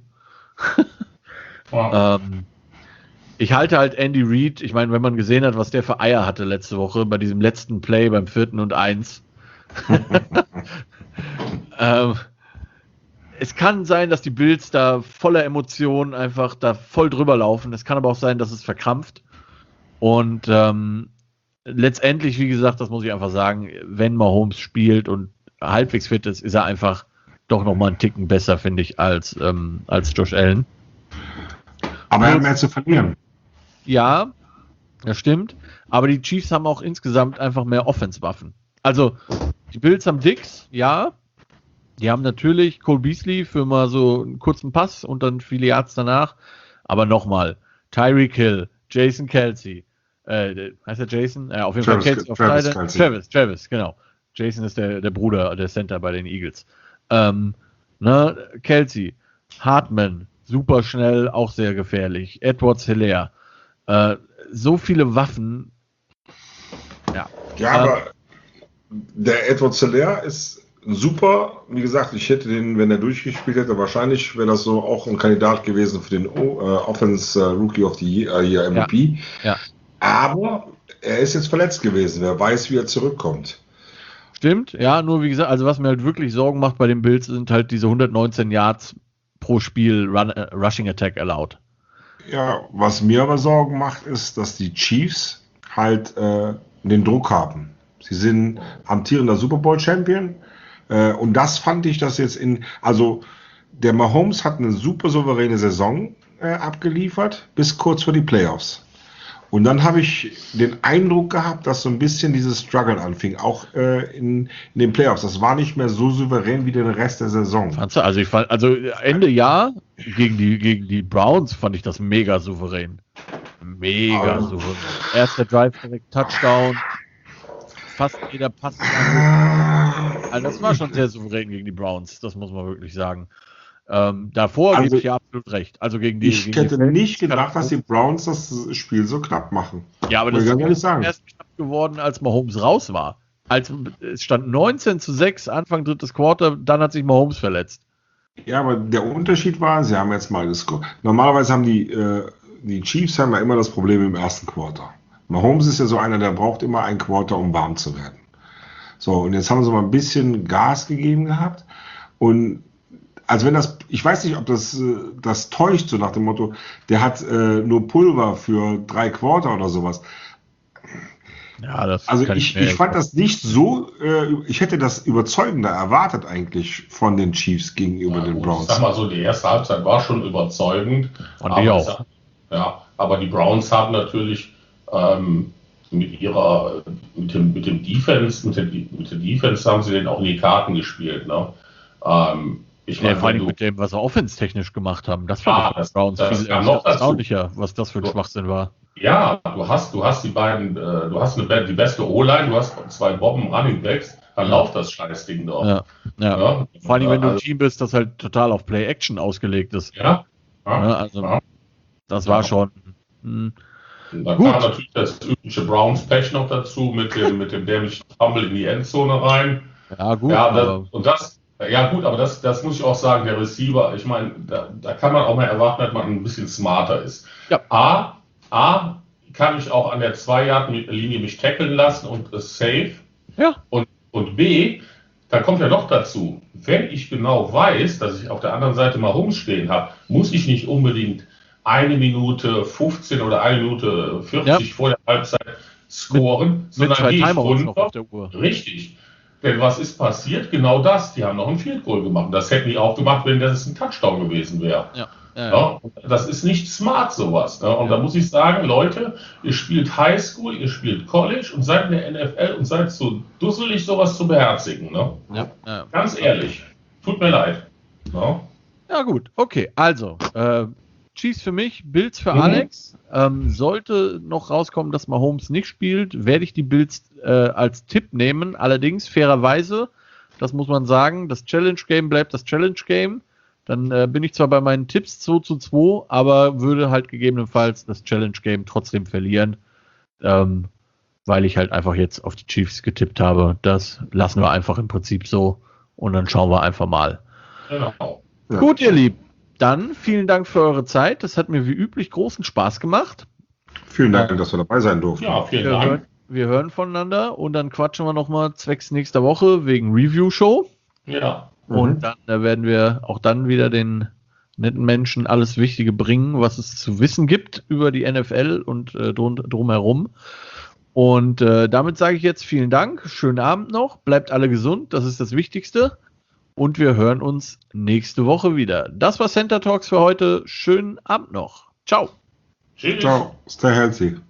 Wow. ähm, ich halte halt Andy Reid, ich meine, wenn man gesehen hat, was der für Eier hatte letzte Woche bei diesem letzten Play beim vierten und eins. ähm, Es kann sein, dass die Bills da voller Emotionen einfach da voll drüber laufen. Es kann aber auch sein, dass es verkrampft. Und ähm, letztendlich, wie gesagt, das muss ich einfach sagen, wenn Mahomes spielt und halbwegs fit ist, ist er einfach doch nochmal einen Ticken besser, finde ich, als, ähm, als Josh Allen. Aber er hat mehr zu verlieren. Ja, das stimmt. Aber die Chiefs haben auch insgesamt einfach mehr Offense-Waffen. Also, die Bills haben Dix, ja. Die haben natürlich Cole Beasley für mal so einen kurzen Pass und dann viele Yards danach. Aber nochmal, Tyreek Hill, Jason Kelce, äh, heißt er Jason? Äh, auf jeden Travis, Fall Kelce auf Travis, Seite. Kelce. Travis, Travis, genau. Jason ist der, der Bruder, der Center bei den Eagles. Ähm, ne, Kelce, Hartman, super schnell, auch sehr gefährlich. Edwards-Helaire. Äh, so viele Waffen. Ja, ja ähm, aber der Edwards-Helaire ist super. Wie gesagt, ich hätte den, wenn er durchgespielt hätte, wahrscheinlich wäre das so auch ein Kandidat gewesen für den o, äh, Offense äh, Rookie of the Year, äh, M V P. Ja, ja. Aber er ist jetzt verletzt gewesen. Wer weiß, wie er zurückkommt. Stimmt, ja, nur wie gesagt, also was mir halt wirklich Sorgen macht bei den Bills, sind halt diese hundertneunzehn Yards pro Spiel Run, äh, Rushing Attack allowed. Ja, was mir aber Sorgen macht, ist, dass die Chiefs halt äh, den Druck haben. Sie sind amtierender Super Bowl Champion. Äh, und das fand ich, dass jetzt in, also der Mahomes hat eine super souveräne Saison äh, abgeliefert, bis kurz vor die Playoffs. Und dann habe ich den Eindruck gehabt, dass so ein bisschen dieses Struggle anfing, auch äh, in, in den Playoffs. Das war nicht mehr so souverän wie den Rest der Saison. Fandst du? Also ich fand, also Ende Jahr gegen die, gegen die Browns fand ich das mega souverän. Mega Also, souverän. Erster Drive direkt Touchdown. Fast jeder Pass. Also das war schon sehr souverän gegen die Browns, das muss man wirklich sagen. Ähm, davor Also, gebe ich ja absolut recht. Also gegen die, ich gegen hätte die nicht gedacht, dass die Browns das Spiel so knapp machen. Ja, aber Muss das ich ganz Spiel ehrlich ist sagen. erst knapp geworden, als Mahomes raus war. Als, es stand neunzehn zu sechs, Anfang drittes Quarter, dann hat sich Mahomes verletzt. Ja, aber der Unterschied war, sie haben jetzt mal gescored. Normalerweise haben die, äh, die Chiefs haben ja immer das Problem im ersten Quarter. Mahomes ist ja so einer, der braucht immer ein Quarter, um warm zu werden. So, und jetzt haben sie mal ein bisschen Gas gegeben gehabt. Und also wenn das, ich weiß nicht, ob das, das täuscht, so nach dem Motto, der hat äh, nur Pulver für drei Quarter oder sowas. Ja, das Also kann ich, mir ich echt fand das nicht so, äh, ich hätte das überzeugender erwartet eigentlich von den Chiefs gegenüber Ja, den gut, Browns. ich sag mal so, die erste Halbzeit war schon überzeugend. Fand aber ich auch. ich sag- Ja, aber die Browns haben natürlich ähm, mit ihrer, mit dem, mit dem Defense, mit der, mit der Defense haben sie den auch in die Karten gespielt. Ne? Ähm, ich Ja, meine, vor wenn allem du, mit dem, was sie offense-technisch gemacht haben. Das fand Ah, ich bei das- den Browns das viel kam noch dazu. erstaunlicher, was das für ein So. Schwachsinn war. ja, du hast, du hast die beiden, äh, du hast eine, be- die beste O-Line, du hast zwei Bomben Running Backs, dann Ja. lauft das Scheißding doch. Ja, ja. Ja? Vor allem, wenn du ein Also, Team bist, das halt total auf Play-Action ausgelegt ist. ja, ja, Ja, also, ja. das war Ja. schon. Hm, Und dann Gut. kam natürlich das übliche Browns-Pech noch dazu mit dem, mit dem dämlichen Fumble in die Endzone rein. ja, gut. ja, aber, das, und das, ja gut, aber das, das muss ich auch sagen, der Receiver, ich meine, da, da kann man auch mal erwarten, dass man ein bisschen smarter ist. Ja. A, A, kann ich auch an der zwei-Yard-Linie mich tackeln lassen und ist safe. ja, Und, und B, da kommt ja noch dazu, wenn ich genau weiß, dass ich auf der anderen Seite mal rumstehen habe, muss ich nicht unbedingt eine Minute fünfzehn oder eine Minute vierzig Ja. vor der Halbzeit scoren, mit sondern zwei gehe ich Timeouts noch runter. auf der Uhr. Richtig. Denn was ist passiert? Genau das. Die haben noch ein Field Goal gemacht. Das hätten die auch gemacht, wenn das ein Touchdown gewesen wäre. Ja, ja, ja. Ja, das ist nicht smart, sowas. Ne? Und Ja. da muss ich sagen, Leute, ihr spielt Highschool, ihr spielt College und seid in der N F L und seid so dusselig, sowas zu beherzigen. Ne? ja, ja. Ganz ehrlich. Tut mir leid. Ne? Ja, gut, okay. Also, äh, Chiefs für mich, Bills für Mhm. Alex. Ähm, sollte noch rauskommen, dass Mahomes nicht spielt, werde ich die Bills äh, als Tipp nehmen. Allerdings, fairerweise, das muss man sagen, das Challenge-Game bleibt das Challenge-Game. Dann äh, bin ich zwar bei meinen Tipps zwei zu zwei, aber würde halt gegebenenfalls das Challenge-Game trotzdem verlieren, ähm, weil ich halt einfach jetzt auf die Chiefs getippt habe. Das lassen wir einfach im Prinzip so und dann schauen wir einfach mal. Genau. Ja. Gut, ihr Lieben, dann vielen Dank für eure Zeit. Das hat mir wie üblich großen Spaß gemacht. Vielen Dank, dass wir dabei sein durften. Ja, vielen Wir Dank. hören, wir hören voneinander und dann quatschen wir nochmal zwecks nächster Woche wegen Review-Show. Ja. Mhm. Und dann äh, werden wir auch dann wieder den netten Menschen alles Wichtige bringen, was es zu wissen gibt über die N F L und äh, drum, drumherum. Und äh, damit sage ich jetzt vielen Dank, schönen Abend noch, bleibt alle gesund, das ist das Wichtigste. Und wir hören uns nächste Woche wieder. Das war Center Talks für heute. Schönen Abend noch. Ciao. Tschüss. Ciao, stay healthy.